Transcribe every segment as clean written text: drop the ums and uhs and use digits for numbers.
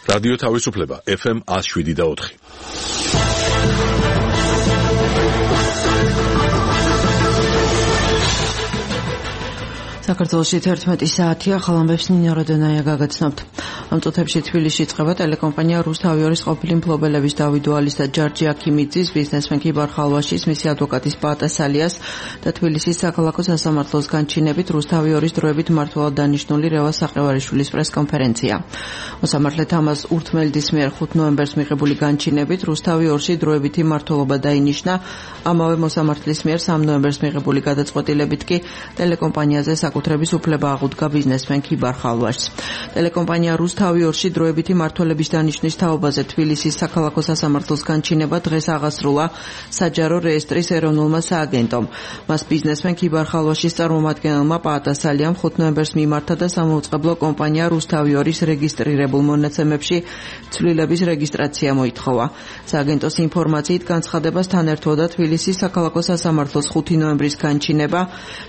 რადიო თავისუფლება FM 107.4. საქართველოში 11 საათია, ხალხებს ნინო როდენაია გაგაცნობთ. ამ წუთებში თბილისში იწყება ტელეკომპანია რუსთავიორის ყოფილი მფლობელების დავით დვალის და ჯარჯი აქიმიძის, ბიზნესმენ კიბარ ხალვაშის, მისი ადვოკატის პაატა სალიას და თბილისის საქალაქო სასამართლოს განჩინებით რუსთავიორის დროებით მმართველად დანიშნული რევაზ საყევარიშვილის პრესკონფერენცია. მოსამართლე თამაზ ურთმელდის მიერ 5 ნოემბერს მიღებული განჩინებით რუსთავიორში დროებითი მმართველობა დაინიშნა. ამავე მოსამართლის მიერ 3 ნოემბერს მიღებული გადაწყვეტილებით კი ტელეკომპანიაზე საკუთრების უფლება აღუდგა ბიზნესმენ კიბარ ხალვაშს. ტელეკომპანია რუსთავიორში დროებითი მმართველების დანიშნვის თაობაზე თბილისის საქალაქო სასამართლოს განჩინება დღეს აღასრულა საჯარო რეესტრის ეროვნულმა სააგენტომ. მას ბიზნესმენ კიბარ ხალვაშის წარმომადგენელმა პაატა სალიამ 5 ნოემბერს მიმართა და სამაუწყებლო კომპანია რუსთავიორის რეგისტრირებულ მონაცემებში ცვლილების რეგისტრაცია მოითხოვა. სააგენტოს ინფორმაციით განცხადებას თანერთვოდა თბილისის საქალაქო სასამართლოს 5 ნოემბრის განჩინება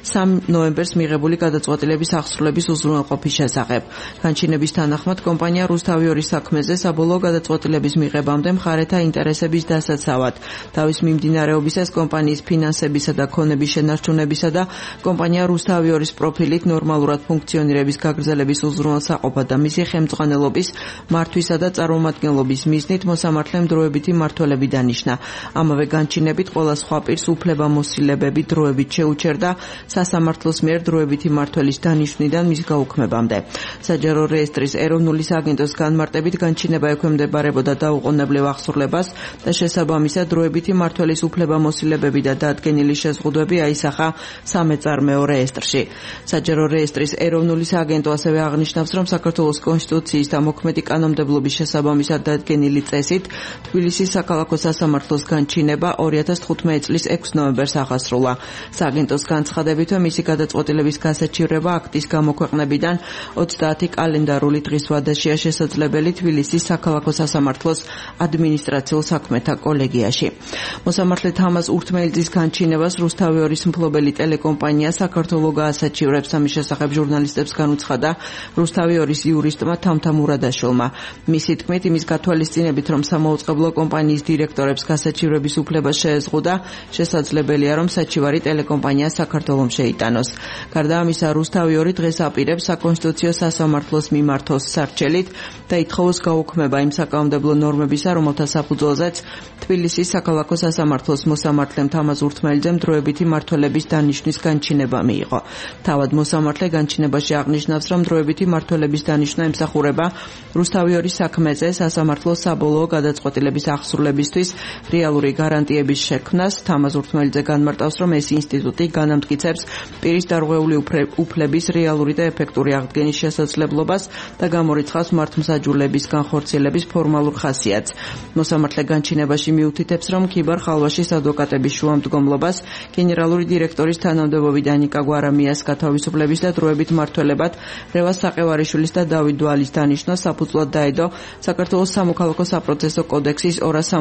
3 ნოემბერს მიღებული გადაწყვეტილების აღსრულების უზრუნველყოფის შესახებ. განჩინების თანახმად კომპანია რუსთავიორის საქმეზე საბოლოო გადაწყვეტილების მიღებამდე მხარეთა ინტერესების დასაცავად, თავის მიმდინარეობისას კომპანიის ფინანსებისა და ქონების შენარჩუნებისა და კომპანია რუსთავიორის პროფილით ნორმალურად ფუნქციონირების გაგრძელების უზრუნველსაყოფად და მისი ხელმძღვანელობის, მართვისა და წარმომადგენლობის მიზნით მოსამართლემ დროებითი მმართველები დანიშნა. ამავე განჩინებით ყველა სხვა პირს უფლებამოსილებები დროებით შეუჩერდა სასამართლოს მიერ დროებითი მმართველის დანიშვნიდან მის გაუქმებამდე. საჯარო რეესტრის ეროვნული სააგენტოს განმარტებით განჩინება ექვემდებარებოდა დაუყოვნებლივ აღსრულებას და შესაბამისად დროებითი მმართველის უფლებამოსილებები და დადგენილი შეზღუდვები აისახა სამეწარმეო რეესტრში. საჯარო რეესტრის ეროვნული სააგენტო ასევე აღნიშნავს, რომ საქართველოს კონსტიტუციის და მოქმედი კანონმდებლობის შესაბამისად დადგენილი წესით თბილისის საქალაქო სასამართლოს განჩინება 2015 წლის 6 ნოემბერს აღასრულა. სააგენტოს განცხადებითვე მისი გადაწყვეტილების გასაჩივრება აქტის გამოქვეყნებიდან 30 კალენდარული დღის ვადაშია შესაძლებელი თბილისის საქალაქო სასამართლოს ადმინისტრაციულ საქმეთა კოლეგიაში. მოსამართლე თამაზ ურთმელძის განჩინებას რუსთავიორის მფლობელი ტელეკომპანია საქართველოს გაასაჩივრებს. ამის შესახებ ჟურნალისტებს განუცხადა რუსთავიორის იურისტმა თამთა მურადაშვილმა. მისი თქმით, იმის გათვალისწინებით, რომ სამაუწყებლო კომპანიის დირექტორებს გასაჩივრების უფლება შეეზღუდა, შესაძლებელია, რომ საჩივარი ტელეკომპანია საქართველოს შეიტანოს. გარდა ამისა, რუსთავიორი დღეს აპირებს საკონსტიტუციო სასამართლოს მიმართოს სარჩელით და ითხოვოს გაუქმება იმ საკანონმდებლო ნორმებისა, რომელთა საფუძველზეც თბილისის საქალაქო სასამართლოს მოსამართლემ თამაზ ურთმელძემ დროებითი მმართველების დანიშვნის განჩინება მიიღო. თავად მოსამართლე განჩინებაში აღნიშნავს, რომ დროებითი მმართველების დანიშვნა ემსახურება რუსთავიორის საქმეზე სასამართლოს საბოლოო გადაწყვეტილების აღსრულებისთვის რეალური გარანტიების შექმნას. თამაზ ურთმელძე განმარტავს, რომ ეს ინსტიტუტი განამტკიცებს პირის დარღვეული უფლების რეალური და ეფექტური აღდგენის შესაძლებლობას და გამორიცხავს მართლმსაჯულების განხორციელების ფორმალურ ხასიათს. მოსამართლე განჩინებაში მიუთითებს, რომ კიბარ ხალვაშის ადვოკატების შუამდგომლობას გენერალური დირექტორის თანამდებობიდან ნიკა გვარამიას გათავისუფლების და დროებით მმართველებად რევაზ საყევარიშვილის და დავით დვალის დანიშნა საფუძვლად დაედო საქართველოს სამოქალაქო საპროცესო კოდექსის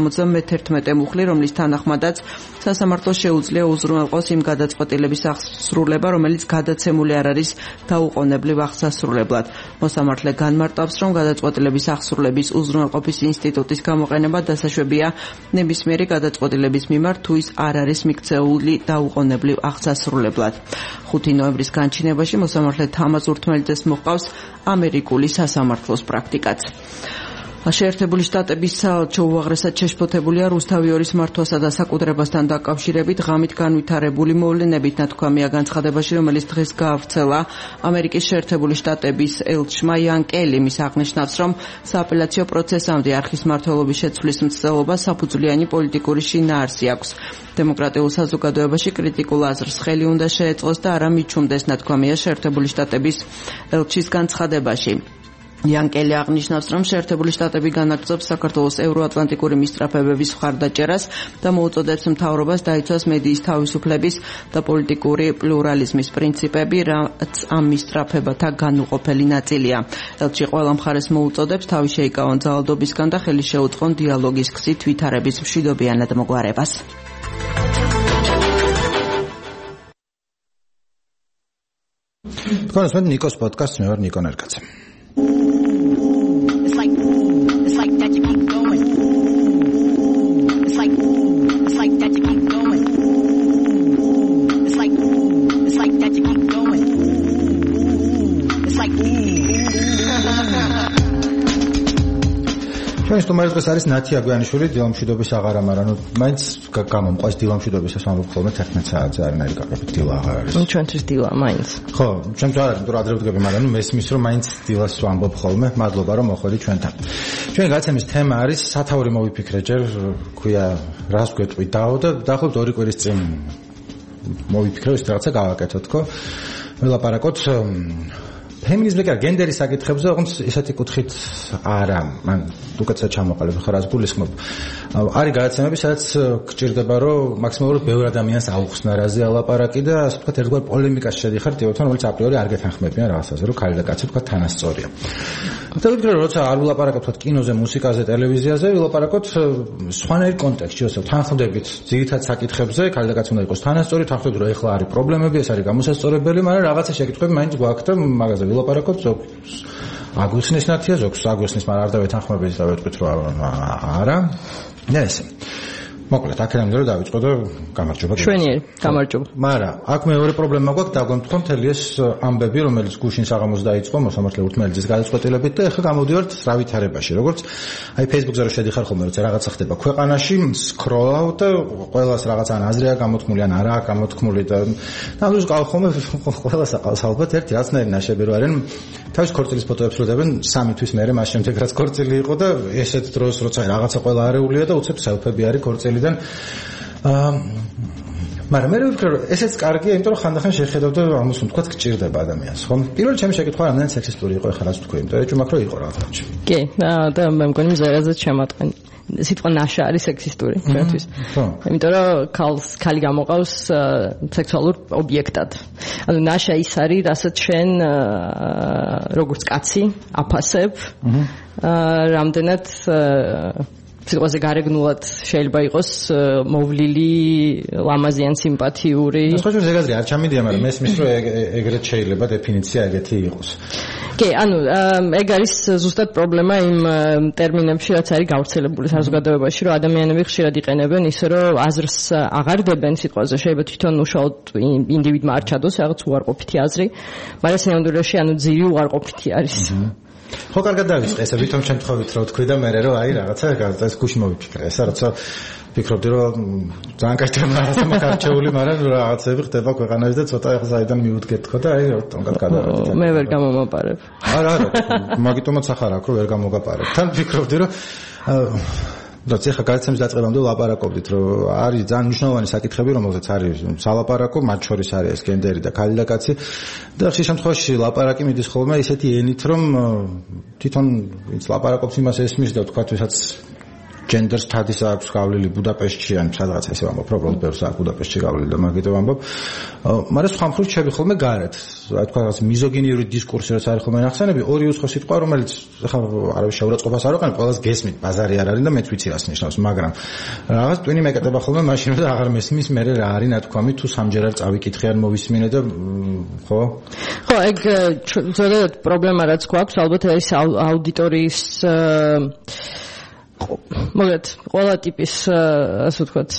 271 მუხლი, რომლის თანახმადაც სასამართლოს შეუძლია უზრუნველყოს იმ გადაწყვეტილების აღსრულება, რომელიც გადაცემული არ არის დაუყოვნებლივ აღსასრულებლად. მოსამართლე განმარტავს, რომ გადაწყვეტილების აღსრულების უზრუნველყოფის ინსტიტუტის გამოყენება დასაშვებია ნებისმიერი გადაწყვეტილების მიმართ, თუ ის არ არის მიქცეული დაუყოვნებლივ აღსასრულებლად. 5 ნოემბრის განჩინებაში მოსამართლე თამაზ ურთმელძეს მოჰყავს ამერიკული სასამართლოს პრაქტიკაც. შეერთებული შტატების საელჩო უაღრესად შეშფოთებულია რუსთავიორის მართვასა და საკუთრებასთან დაკავშირებით ღამით განვითარებული მოვლენებით. ნათქვამია განცხადებაში, რომელიც დღეს გაავრცელა ამერიკის შეერთებული შტატების ელჩმა იან კელიმ, ის აღნიშნავს, რომ სააპელაციო პროცესამდე არხის მმართველობის შეცვლის მცდელობა საფუძვლიანი პოლიტიკური შინაარსი აქვს. დემოკრატიულ საზოგადოებაში კრიტიკულ აზრს ხელი უნდა შეეწყოს და არა მიჩუმდეს, ნათქვამია შეერთებული შტატების ელჩის განცხადებაში. იანკელი აღნიშნავს, რომ შეერთებული შტატები განაგრძობს საქართველოს ევროატლანტიკური მისწრაფებების მხარდაჭერას და მოუწოდებს მთავრობას დაიცვას მედიის თავისუფლების და პოლიტიკური პლურალიზმის პრინციპები, რაც ამ მისწრაფებათა განუყოფელი ნაწილია. ელჩი ყველა მხარეს მოუწოდებს თავი შეიკავონ ძალადობისგან და ხელი შეუწყონ დიალოგის გზით ვითარების მშვიდობიანად მოგვარებას. თქვენ ასმენთ ნიკოს პოდკასტს, მე ვარ ნიკო ნერკაძე. ჩვენი სტუმარი დღეს არის ნათი აგვიანიშვილი, დილამშვიდობის აღარა, მაგრამ მაინც გამომყვეს დილამშვიდობისას ვამბობ ხოლმე 11 საათზე არანაირი კაკებით დილა აღარ არის. ჩვენთვის დილა მაინც. ხო, ჩემს არ არის, იმიტომ რომ ადრე ვდგები, მაგრამ მესმის რომ მაინც დილას ვამბობ ხოლმე. მადლობა რომ მოხვედი ჩვენთან. ჩვენი გაცემის თემა არის სათაური მოვიფიქრე ჯერ, ქვია რას გვეტყვი დაო და დაახლოებით 2 კვირის წინ მოვიფიქრე ის რაღაცა გავაკეთოთ, ხო? ველაპარაკოთ ფემინიზმი კი გენდერის საკითხებზე, ოღონდ ისეთი კუთხით არა, მან უკეთესად ჩამოყალიბ ხარ რას გულისხმობ. არის გადაცემები, სადაც გჭირდება რომ მაქსიმალურად ბევრ ადამიანს აუხსნა რაზე ალაპარაკი და ასე ვთქვათ ერთგვარ პოლემიკაში შედიხარ ტიპებთან, რომელიც აპრიორი არ გეთანხმებიან რაღაცაზე, რომ ქალი და კაცი ვთქვათ თანასწორია. და ვფიქრე რომ როცა არ ვილაპარაკებთ ვთქვათ კინოზე, მუსიკაზე, ტელევიზიაზე, ვილაპარაკოთ სხვანაირ კონტექსტში, ასე თანხმდებით ძირითად საკითხებზე, ქალი და კაცი უნდა იყოს თანასწორი, თანხმდებით რომ ეხლა არის პრობლემები, ეს არის გამოსასწორებელი, მაგრამ რაღაცა შეკითხვები მაინც გვაქვს და მაგაზე ვილაპარაკოთ ზოგს აგვიხსნის ნათია, ზოგს აგვიხსნის, მაგრამ არ დავეთანხმებით და ვეთქვით რომ არა. და ესე. მოკლედ, აქედან რომ დავიწყო და გამარჯობა. შვენიერი, გამარჯობა. მაგრამ აქ მეორე პრობლემა გვაქვს დაგვემთხვა მთელი ეს ამბები, რომელიც გუშინ საღამოს დაიწყო მოსამართლე ურთმელეთის გადაწყვეტილებით და ეხლა გამოდივართ ვითარებაში. როგორც აი Facebook-ზე რომ შედიხარ ხოლმე, როცა რაღაცა ხდება ქვეყანაში, სკროლავ და ყველას რაღაცა ან აზრია გამოთქმული, ან არაა გამოთქმული და ნამდვილად ყავს ხოლმე ყველას აყავს ალბათ ერთი რაცნაირი ნაშები რო არიან. თავის ქორწილის ფოტოებს რო დებენ 3 თვის მერე მას შემდეგ რაც ქორწილი იყო და ესეთ დროს როცა რაღაცა ყველა არეულია და უცებ სელფები არის ქორწილიდან. მაგრამ მე ვფიქრე რომ ესეც კარგია, იმიტომ რომ ხანდახან შეხედავ და ამას ვთქვათ გჭირდება ადამიანს, ხო? პირველი ჩემი შეკითხვა რამდენად სექსისტური იყო ეხლა რაც ვთქვი, იმიტომ რომ ეჭვმაქრო იყო რაღაცა. კი, და მე მგონი მზერაზე შემატყენი. სიტყვა ნაშა არის სექსისტური ჩვენთვის. იმიტომ რომ ქალი გამოყავს სექსუალურ ობიექტად. ანუ ნაშა ის არის, რასაც შენ როგორც კაცი აფასებ, რამდენად სიტყვაზე გარეგნულად შეიძლება იყოს მოვლილი, ლამაზი ან სიმპათიური. სხვა შორის ეგ აზრი არ ჩამიდია, მაგრამ მესმის რომ ეგრეთ შეიძლება დეფინიცია ეგეთი იყოს. კი, ანუ ეგ არის ზუსტად პრობლემა იმ ტერმინებში, რაც არის გავრცელებული საზოგადოებაში, რომ ადამიანები ხშირად იყენებენ ისე, რომ აზრს აღარ დებენ სიტყვაზე, შეიძლება თვითონ უშუალოდ ინდივიდმა არ ჩადოს რაღაც უარყოფითი აზრი, მაგრამ სინამდვილეში ანუ ძირი უარყოფითი არის. ხო, კარგად დავიწყე, ესე ვითომ შემთხვევით რომ თქვი და მე რომ აი რაღაცა ეს გუში მოვიფიქრე, ესა როცა ვფიქრობდი რომ ძალიან კაი თემა რაღაცა მაქარჩეული, მაგრამ რაღაცები ხდება ქვეყანაში და ცოტა ეხლა საიდან მივუდგეთ ხო და აი თონგად გადავედი. მე ვერ გამომაპარებ. არა, მაგიტომაც ახარ აქვს რომ ვერ გამოგაპარებ. თან ვფიქრობდი რომ რაც ეხლა გადაცემის დაწყებამდე ვლაპარაკობდით, რომ არის ძალიან მნიშვნელოვანი საკითხები, რომელზეც არის სალაპარაკო, მათ შორის არის ეს გენდერი და ქალი და კაცი. და ხშირ შემთხვევაში ლაპარაკი მიდის ხოლმე ისეთი ენით, რომ თვითონ ვინც ლაპარაკობს იმას ესმის და თქვა ვისაც ჯენდერს თადის აქვს გავლილი ბუდაპეშტში, ან სადღაც ესე ვამბობ, უბრალოდ ბევრს აქვს ბუდაპეშტში გავლილი და მაგიტო ვამბობ. მაგრამ სხვა მხრივ ჩები ხოლმე გარეთ. აი თქვა რაღაც მიზოგინიური დისკურსი რაც არის ხოლმე ნახსენები, ორი უცხო სიტყვა, რომელიც ახლა არავის შეურაცხყოფას არ ვიყენებ, ყველას გესმით, ბაზარი არ არის და მეც ვიცი რას ნიშნავს, მაგრამ რაღაც ტვინი მეკეტება ხოლმე მაშინ და აღარ მესმის მე რა არის ნათქვამი თუ სამჯერ არ წავიკითხე ან მოვისმინე და ხო? ხო, ეგ ზოგადად პრობლემა რაც გვაქვს, ალბათ ეს აუდიტორიის მოგეთ ყველა ტიპის ასე ვთქვათ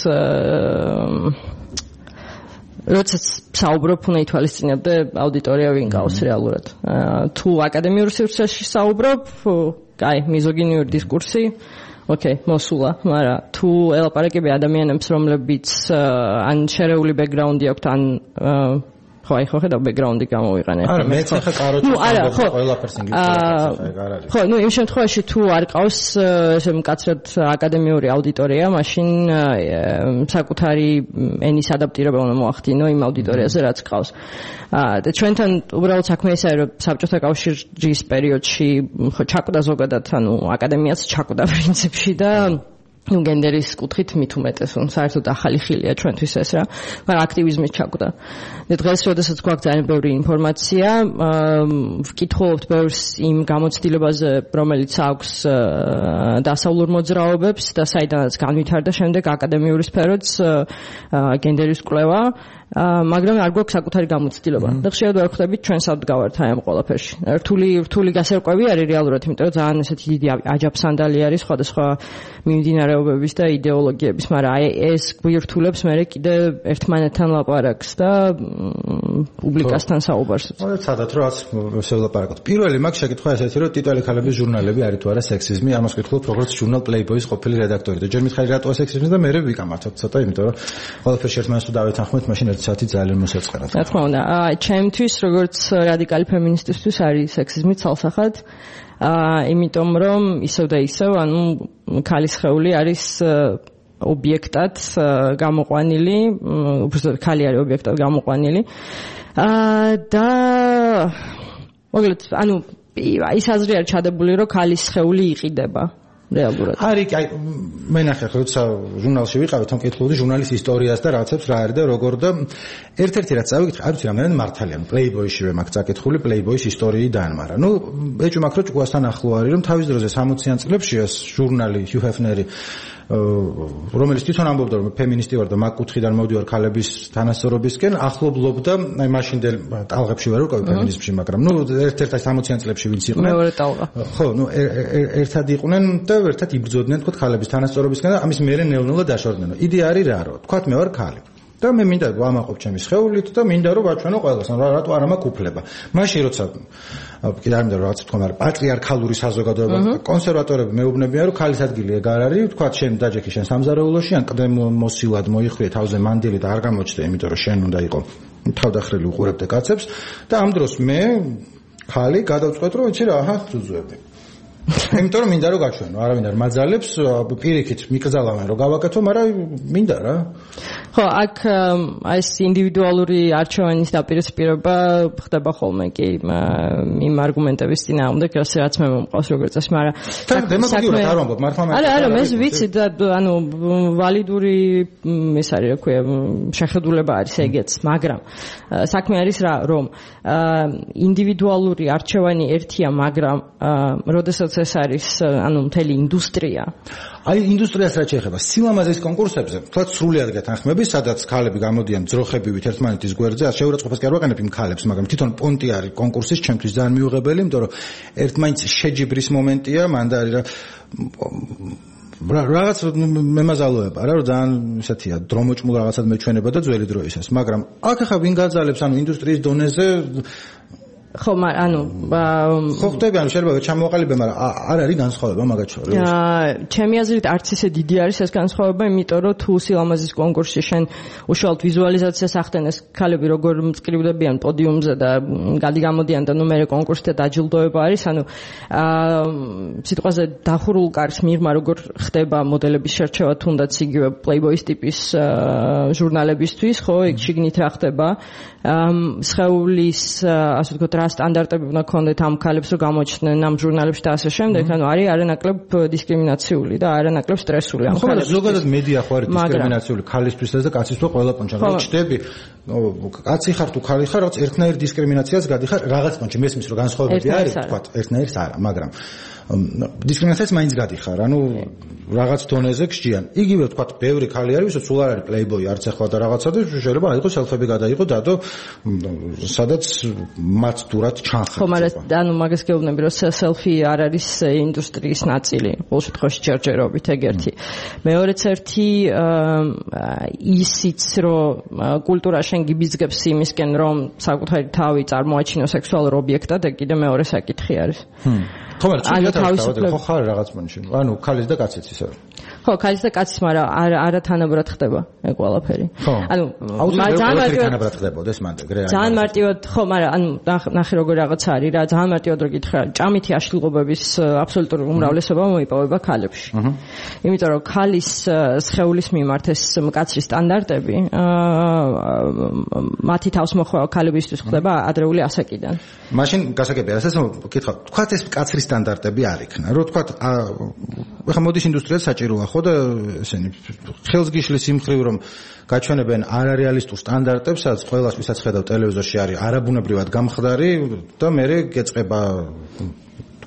როდესაც საუბრობ უნდა ითვალისწინებდე აუდიტორია ვინ გავს რეალურად. თუ აკადემიურ სივრცეში საუბრობ, კაი, მიზოგინიური დისკურსი, ოკეი, მოსულა, მაგრამ თუ ელაპარაკები ადამიანებს, რომლებიც ან შერეული ბექგრაუნდი აქვთ, ან ხო, აი ხო ხედავ ბექგრაუნდი გამოვიყენე. არა, მეც ახლა კაროჩო ყველაფერს ინგლისურად. ხო, ну იმ შემთხვევაში თუ არ ყავს ესე მკაცრად აკადემიური აუდიტორია, მაშინ საკუთარი ენის ადაპტირება უნდა მოახდინო იმ აუდიტორიაზე, რაც ყავს. და ჩვენთან უბრალოდ საქმე ისაა, რომ საბჭოთა კავშირის პერიოდში ხო ჩაკვდა ზოგადად, ანუ აკადემიაც ჩაკვდა პრინციპში და ну გენდერის კუთხით მით უმეტეს, საერთოდ ახალი ხილია ჩვენთვის ეს რა, მაგრამ აქტივიზმის ჩაკვდა. და დღეს როდესაც გვაქვს ძალიან ბევრი ინფორმაცია, ვკითხულობთ ბევრს იმ გამოცდილებაზე, რომელიც აქვს დასავლურ მოძრაობებს და საიდანაც განვითარდა შემდეგ აკადემიური სფეროც გენდერის კვლევა. მაგრამ არ გვაქვს საკუთარი გამოცდილება და ხშირად ვერ ხვდებით ჩვენ სადგავართ აი ამ ყველაფერში. რთული გასერკვევი არის რეალურად, იმიტომ რომ ძალიან ესეთი დიდი აჯაფსანდალი არის სხვადასხვა მიმდინარეობების და იდეოლოგიების, მაგრამ აი ეს გვირთულებს მე კიდე ერთმანეთთან ლაპარაკს და პუბლიკასთან საუბარს. სადაც რაც შევლაპარაკოთ. პირველი მაგ შეკითხვა ესეთი, რომ ტიტველი ქალების ჟურნალები არის თუ არა სექსიზმი, ამას ვკითხულობ როგორც ჟურნალ Playboy-ის ყოფილი რედაქტორი და ჯერ მითხარი რატოა სექსიზმი და მე ვიკამართოთ ცოტა, იმიტომ რომ ყველაფერში ერთმანეთს თუ დავეთანხმოთ, მაშინ ერთი საათი ძალიან მოსაწყერად. რა თქმა უნდა, ჩემთვის როგორც რადიკალი ფემინისტისთვის არის სექსიზმი ცალსახად, იმიტომ რომ ისევ და ისევ, ანუ ქალის სხეული არის ობიექტად გამოყვანილი, უბრალოდ ქალი არის ობიექტად გამოყვანილი. და მოკლედ, ანუ ის აზრი არის ჩადებული, რომ ქალის სხეული იყიდება. რეალურად. არის, აი, მე ნახე, როცა ჟურნალში ვიყავი, თან კითხულობდი ჟურნალის ისტორიას და რაცებს რა არის და როგორ და ერთ-ერთი რაც წავიკითხე, არ ვიცი რამდენად მართალია, Playboy-ში მაგ წაკითხული Playboy-ის ისტორიიდან, მაგრამ ნუ ეჭვ მაქრო ჭკუასთან ახლო არის, რომ თავის დროზე 60-იან წლებში ეს ჟურნალი Hugh Hefner-ი რომელიც თვითონ ამბობდა რომ ფემინისტი ვარ და მაგ კუთხიდან მოვდივარ ქალების თანასწორობისკენ, ახლობლობდა, აი მაშინდელ ტალღებში ვარ უკვე ფემინიზმში, მაგრამ ნუ ერთ-ერთ 60-იან წლებში ვინც იყვნენ. მეორე ტალღა. ხო, ნუ ერთად იყვნენ და ერთად იბრძოდნენ თქო ქალების თანასწორობისკენ და ამის მერე ნელ-ნელა დაშორდნენ. იდეა არის რა, რომ თქვა მე ვარ ქალი. და მე მინდა ვამაყობ ჩემი სხეულით და მინდა რომ ვაჩვენო ყველას, რატო არა მაქვს უფლება. მაშინ როცა კიდე არ მინდა რომ რაც თქვა, მაგრამ პატრიარქალური საზოგადოება კონსერვატორები მეუბნებიან რომ ქალის ადგილი ეგ არ არის, თქვა შენ დაჯექი შენ სამზარეულოში, ან კლდე მოსილად მოიხრიე თავზე მანდილი და არ გამოჩნდა, იმიტომ რომ შენ უნდა იყო თავდახრილი უყურებდე კაცებს და ამ დროს მე ქალი გადავწყვეტ რომ იცი რა, აჰა, ძუძუები. იმიტომ რომ მინდა რომ გაჩვენო, არავინ არ მაძალებს, პირიქით მიკრძალავენ რომ გავაკეთო, მაგრამ მინდა რა. ხო, აქ ეს ინდივიდუალური არჩევანის დაპირისპირება ხდება ხოლმე კი იმ არგუმენტების წინააღმდეგ, რაც მე მომყავს როგორც წესი, მაგრამ დემაგოგიურად არ ვამბობ, მართლა მე. არა, მე ვიცი და ანუ ვალიდური ეს არის, რა ქვია, შეხედულება არის ეგეც, მაგრამ საქმე არის რა, რომ ინდივიდუალური არჩევანი ერთია, მაგრამ როდესაც ეს არის ანუ მთელი ინდუსტრია. აი ინდუსტრიას რაც შეეხება სილამაზის კონკურსებზე, თქვა სრულად გეთანხმები, სადაც ქალები გამოდიან ძროხებივით ერთმანეთის გვერდზე, შეურაცხყოფას კი არ ვაყენებ იმ ქალებს, მაგრამ თვითონ პონტი არის კონკურსის, ჩემთვის ძალიან მიუღებელი, იმიტომ რომ ერთმანეთს შეჯიბრის მომენტია, მანდ არის რაღაც მემაზალოება რა, რომ ძალიან ისეთია, დრომოჭმულ რაღაცად მეჩვენება და ძველი დროისას, მაგრამ აქ ახლა ვინ გაძალებს ანუ ინდუსტრიის დონეზე ხო, ანუ ხო ხტები, ანუ შეიძლება ჩამოვაყალიბე, მაგრამ არ არის განსხვავება მაგათ შორის. ჩემი აზრით არც ისე დიდი არის ეს განსხვავება, იმიტომ რომ თუ სილამაზის კონკურსში შენ უშუალოდ ვიზუალიზაციას ახდენეს ქალები როგორ მწკრივდებიან პოდიუმზე და გადი-გამოდიან და ნუ მე კონკურსზე დაჯილდოება არის, ანუ სიტყვაზე დახურულ კარს მიღმა როგორ ხდება მოდელების შერჩევა თუნდაც იგივე Playboy-ის ტიპის ჟურნალებისთვის, ხო, იქ შიგნით რა ხდება, სხეულის ასე ვთქვათ რა სტანდარტები უნდა ქონდეთ ამ ქალებს რომ გამოჩნდნენ ამ ჟურნალებში და ასე შემდეგ, ანუ არის არანაკლებ დისკრიმინაციული და არანაკლებ სტრესული ამ ქალებს. ხო, ზოგადად მედია ხო არის დისკრიმინაციული ქალისთვისაც და კაცისთვის ყველა პონჩა. რა ჩდები, კაცი ხარ თუ ქალი ხარ, რაღაც ერთნაირ დისკრიმინაციას გადიხარ, რაღაც პონჩი მესმის რომ განსხვავებები არის, ვთქვათ, ერთნაირს არა, მაგრამ დისკრიმინაციას მაინც გადიხარ, ანუ რაღაც დონეზე გსჯიან. იგივე ვთქვათ, ბევრი ქალი არის, ვისაც სულ არ არის Playboy არც ახლა და რაღაცა და შეიძლება აიღოს სელფები გადაიღო დადო, სადაც მათ დურად ჩანხარდება. ხო, მაგრამ ანუ მაგას გეუბნები, რომ სელფი არ არის ინდუსტრიის ნაწილი, ყოველ შემთხვევაში ჯერჯერობით ეგ ერთი. მეორეც ერთი ისიც რომ კულტურა შენ გიბიძგებს იმისკენ, რომ საკუთარი თავი წარმოაჩინო სექსუალურ ობიექტად, ეგ კიდე მეორე საკითხი არის. ხო, მაგრამ ხო ხარ რაღაც მონში. ანუ ქალის და კაცის ისე. ხო, ქალის და კაცის, მაგრამ არა თანაბრად ხდება ეგ ყველაფერი. ანუ ძალიან მარტივად ხდებოდეს მანდ რეალურად. ძალიან მარტივად, ხო, მაგრამ ანუ ნახე როგორ რაღაც არის რა, ძალიან მარტივად რო გითხრა, ჭამითი აშლილობების აბსოლუტური უმრავლესობა მოიპოვება ქალებში. იმიტომ რომ ქალის სხეულის მიმართ ეს მკაცრი სტანდარტები მათი თავსმოხვევა ქალებისთვის ხდება ადრეული ასაკიდან. მაშინ გასაგებია, რასაც ვკითხავ, თქვათ ეს მკაცრი სტანდარტები არ იქნა. რო თქვათ, ახლა მოდის ინდუსტრიაც საჭიროა, ხო და ესენი ხელს გიშლის იმ ხრივ რომ გაჩვენებენ არარეალისტურ სტანდარტებს, სადაც ყველას ვისაც ხედავ ტელევიზორში არის არაბუნებრივად გამხდარი და მე გეწყება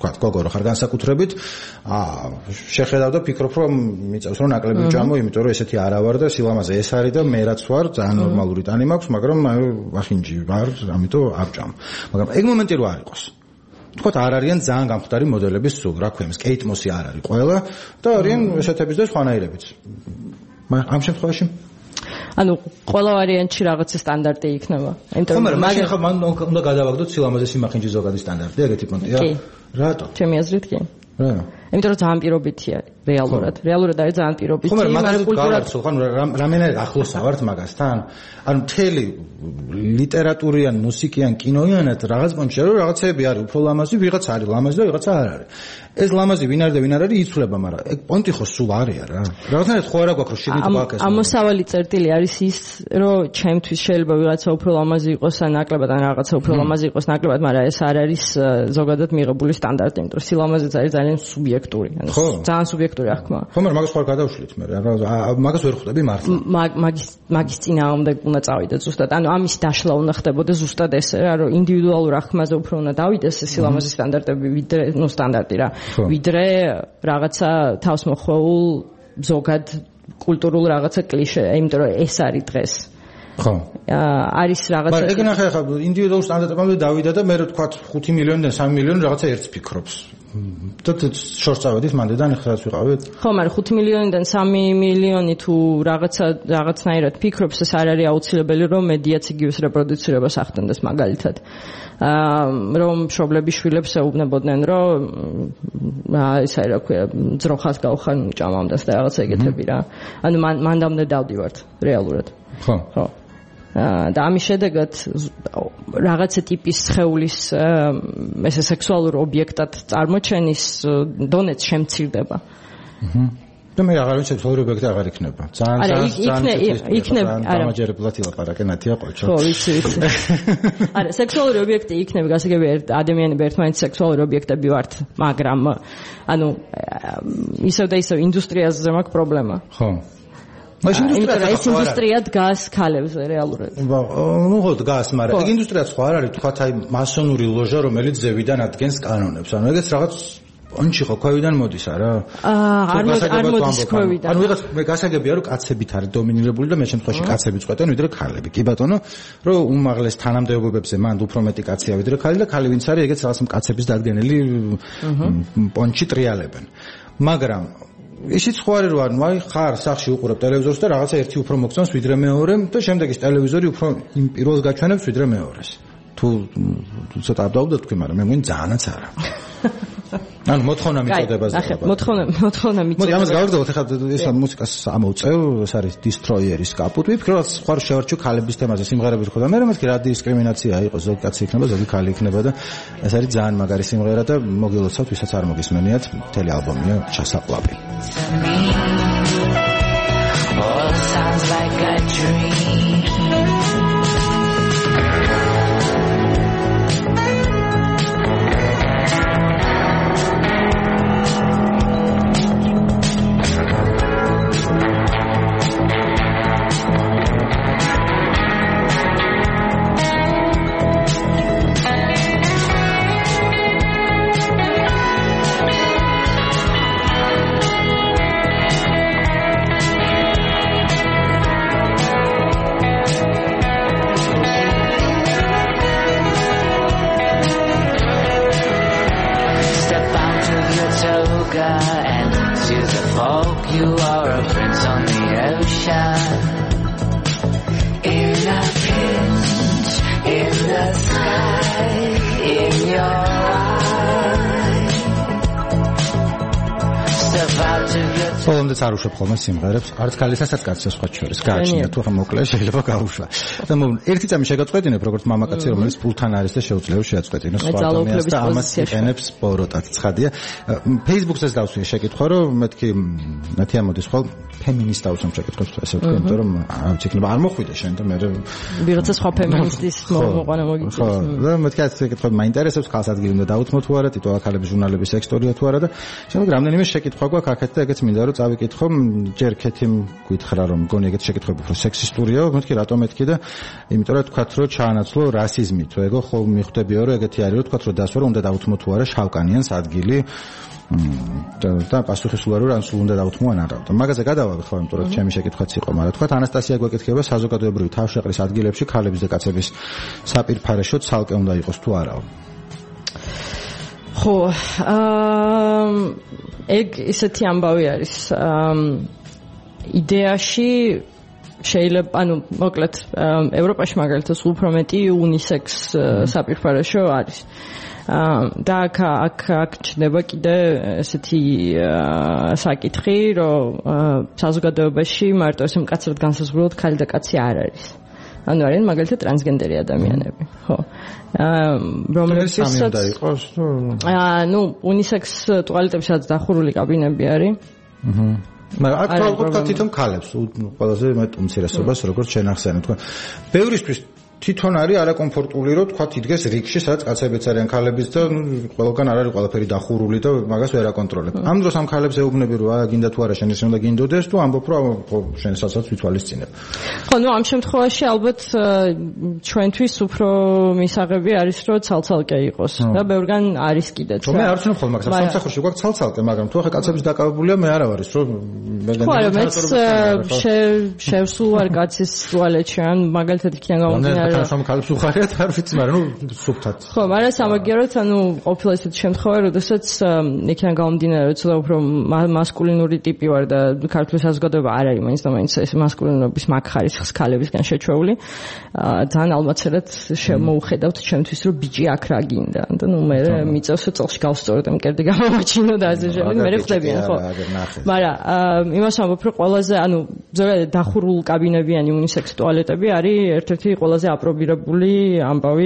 თქვა გოგო რო ხარ განსაკუთრებით შეხედავ და ფიქრობ რომ მიწევს რომ ნაკლები ვჭამო იმიტომ რომ ესეთი არა ვარ და სილამაზე ეს არის და მე რაც ვარ ძალიან ნორმალური ტანი მაქვს მაგრამ ახინჯი ვარ ამიტომ ავჭამ მაგრამ ეგ მომენტი რო არ იყოს თქვათ არ არიან ძალიან გამხდარი მოდელების სულ რა ქვია კეით მოსი არ არის ყველა და არიან ესეთების და სხვანაირებიც ამ შემთხვევაში ანუ ყველა ვარიანტში რაღაც სტანდარტი იქნება. იმიტომ რომ მაგ ხა მან უნდა გადავაგდოთ სილამაზე სიმახინჯის ზოგადი სტანდარტი, ეგეთი პონტია. რატო? ჩემი აზრით კი. რა? იმიტომ რომ ძალიან პირობითი არის რეალურად. რეალურად არის ძალიან პირობითი. ხომ მაგალითად გავარცხო, ხან რამენად ახლოს ავართ მაგასთან? ანუ მთელი ლიტერატურიან, მუსიკიან, კინოიანად რაღაც პონტში რომ რაღაცები არის უფრო ლამაზი, ვიღაც არის ლამაზი და ვიღაცა არ არის. ეს ლამაზი ვინ არის და ვინ არ არის იცვლება, მაგრამ ეგ პონტი ხო სულ არია რა. რაღაცნაირად ხო არა გვაქვს რომ შეგით გვაქვს ეს. ამოსავალი წერტილი არის ის, რომ ჩემთვის შეიძლება ვიღაცა უფრო ლამაზი იყოს ან ნაკლებად ან რაღაცა უფრო ლამაზი იყოს ნაკლებად, მაგრამ ეს არ არის ზოგადად მიღებული სტანდარტი, იმიტომ რომ სილამაზეც არის ძალიან სუბიექტური. ძალიან სუბიექტური აღქმა. ხო, მაგრამ მაგას ხარ გადავშლით მე რა. მაგას ვერ ხვდები მართლა. მაგის წინააღმდეგ უნდა წავიდე ზუსტად. ანუ ამის დაშლა უნდა ხდებოდეს ზუსტად ესე რა, რომ ინდივიდუალურ აღქმაზე უფრო უნდა დავიდეს სილამაზის სტანდარტები ვიდრე, ნუ სტანდარტი რა. ვიდრე რაღაცა თავსმოხვეულ ზოგად კულტურულ რაღაცა კლიშე, იმიტომ რომ ეს არის დღეს. ხო. არის რაღაცა. მაგრამ ეგ ნახე ხა ინდივიდუალურ სტანდარტებამდე დავიდა და მე თქვა 5 მილიონიდან 3 მილიონი რაღაცა ერთს ფიქრობს. და შორს წავედით მანდედან ეხლა რაც ვიყავით. ხო, მაგრამ 5 მილიონიდან 3 მილიონი თუ რაღაცნაირად ფიქრობს, ეს არ არის აუცილებელი რომ მედიაც იგივეს რეპროდუცირებას ახდენდეს მაგალითად. რომ მშობლები შვილებს ეუბნებოდნენ, რომ ეს არის რა ქვია, ძროხას გავხარ ჭამამდე და რაღაცა ეგეთები რა. ანუ მანდამდე დავდივართ რეალურად. ხო. ხო. და ამის შედეგად რაღაცა ტიპის სხეულის ესე სექსუალურ ობიექტად წარმოჩენის დონეც შემცირდება. და მე აღარ ვიცი სექსუალური ობიექტი აღარ იქნება. იქნება დამაჯერებლად ილაპარაკე ნათია ყოჩო. ხო, ვიცი. არა, სექსუალური ობიექტი იქნება, გასაგები ადამიანები ერთმანეთის სექსუალური ობიექტები ვართ, მაგრამ ანუ ისევ და ისევ ინდუსტრიაზე მაქვს პრობლემა. ხო. ეს ინდუსტრია დგას ქალებზე რეალურად. ნუ ხო დგას, მაგრამ ეგ ინდუსტრიაც ხო არ არის, თქვათ აი მასონური ლოჟა, რომელიც ზევიდან ადგენს კანონებს. ანუ ეგეც რაღაც პონჩი ხო ქვევიდან მოდის არა? არ მოდის ქვევიდან. ანუ ვიღაც მე გასაგებია რომ კაცებით არის დომინირებული და მე შემთხვევაში კაცები წყვეტენ ვიდრე ქალები. კი ბატონო, რომ უმაღლეს თანამდებობებზე მანდ უფრო მეტი კაცია ვიდრე ქალი და ქალი ვინც არის, ეგეც რაღაც კაცების დადგენილი პონჩი ტრიალებენ. მაგრამ ისიც ხო არის რომ ანუ აი ხარ სახში უყურებ ტელევიზორს და რაღაცა ერთი უფრო მოგწონს ვიდრე მეორემ და შემდეგ ის ტელევიზორი უფრო იმ პირველს გაჩვენებს ვიდრე მეორეს. თუ ცოტა დავდოთ თქვი, მაგრამ მე მგონი ძალიანაც არა. ანუ მოთხოვნა მიწოდებაზე. ახლა მოთხოვნა მიწოდება. მოდი ამას გავაგრძელოთ ახლა ეს მუსიკას ამოვწევ, ეს არის Destroyer-ის კაპუტი. ვფიქრობ რომ სხვა შევარჩიო ქალების თემაზე სიმღერები ხო და მე მეთქი რა დისკრიმინაცია იყო, ზოგი კაცი იქნება, ზოგი ქალი იქნება და ეს არის ძალიან მაგარი სიმღერა და მოგილოცავთ ვისაც არ მოგისმენიათ, მთელი ალბომია ჩასაყლაპი. All sounds like a dream. ხოლმე არ უშვებ ხოლმე სიმღერებს, არც ქალისაც კაცს სხვა შორის გააჩნია თუ ხომ მოკლე შეიძლება გაუშვა. და ერთი წამი შეგაწყვეტინებ როგორც მამაკაცი რომელიც პულთან არის და შეუძლია შეაწყვეტინოს სხვა ადამიანს და ამას იყენებს ბოროტად ცხადია. Facebook-ზე დავსვი შეკითხვა რომ მეთქი ნათია მოდის ხოლ ფემინისტ დავსვამ შეკითხვებს ესე ვთქვი, იმიტომ რომ არ შეიძლება არ მოხვიდე შენ და მე ვიღაცა სხვა ფემინისტის მოყვანა მოგიწევს. ხო, და მეთქი ეს შეკითხვები მაინტერესებს, ხალხს ადგილი უნდა დაუთმო თუ არა, ტიტულა ქალების ჟურნალების ექსტორია თუ არა და შემდეგ რამდენიმე შეკითხვა გვაქვს აქეთ და ეგეც მინდა რომ რომ წავიკითხო, ჯერ ქეთიმ გითხრა რომ მგონი ეგეთ შეკითხვები უფრო სექსისტურიაო, მეთქი რატომ მეთქი და იმიტომ რომ თქვათ რომ ჩაანაცვლო რასიზმი, თუ ეგო ხო მიხვდებიო რომ ეგეთი არის რომ თქვათ რომ დასვა რომ უნდა დავუთმო თუ არა შავკანიანს ადგილი და პასუხისმგებლობა რომ სულ უნდა დავუთმო ან არა. მაგაზე გადავაბი ხო, იმიტომ რომ ჩემი შეკითხვაც იყო, მაგრამ თქვათ ანასტასია გვეკითხება საზოგადოებრივი თავშეყრის ადგილებში ქალების და კაცების საპირფარეშო ცალკე უნდა იყოს თუ არაო. ხო, ეგ ისეთი ამბავი არის. იდეაში შეიძლება, ანუ მოკლედ, ევროპაში მაგალითად უფრო მეტი უნისექს საპირფარეშო არის. და აქ ჩნდება კიდე ესეთი საკითხი, რომ საზოგადოებაში მარტო ესე მკაცრად განსაზღვრულად ქალი და კაცი არ არის. ანუ არიან მაგალითად ტრანსგენდერი ადამიანები, ხო. რომლებსაც უნდა იყოს, ნუ უნისექს ტუალეტებში სადაც დახურული კაბინები არის. მაგრამ აქ თქვა თვითონ ქალებს ყველაზე მეტ უმცირესობას როგორც შენ ახსენე თქვა. ბევრისთვის თვითონ არის არაკომფორტული რომ თქვა იდგეს რიგში სადაც კაცებიც არიან ქალებიც და ყველგან არ არის ყველაფერი დახურული და მაგას ვერ აკონტროლებ. ამ დროს ამ ქალებს ეუბნები რომ აა გინდა თუ არა შენ ესე უნდა გინდოდეს თუ ამბობ რომ შენსაც ვითვალისწინებ. ხო, ნუ ამ შემთხვევაში ალბათ ჩვენთვის უფრო მისაღები არის რომ ცალ-ცალკე იყოს და ბევრგან არის კიდეც. ხო, მე არ ვცნობ ხოლმე მაგას. სამსახურში გვაქვს ცალ-ცალკე, მაგრამ თუ ახლა კაცების დაკავებულია მე არა ვარის რომ ხო, მეც შევსულ ვარ კაცის ტუალეტში, ან მაგალითად იქიდან გამომდინარე სამ ქალებს უხარიათ, არ ვიცი, მაგრამ სუფთად. ხო, მაგრამ სამაგიეროდ, ანუ ყოფილა ესეთი შემთხვევა, როდესაც იქიდან გამომდინარე, რომ ცოტა უფრო მასკულინური ტიპი ვარ და ქართული საზოგადოება არ არის მაინც და მაინც ეს მასკულინობის მაგხარისხს ქალებისგან შეჩვეული. ძალიან ალბათად შემოუხედავთ ჩემთვის, რომ ბიჭი აქ რა გინდა. და ნუ მე მიწევს წელში გავსწორებ და მკერდი გამოვაჩინო და ასე შემდეგ, მე ხვდებიან, ხო. მაგრამ იმას ამბობ, რომ ყველაზე, ანუ ზოგადად დახურულ კაბინებიანი უნისექს ტუალეტები არის ერთ-ერთი ყველაზე აპრობირებული ამბავი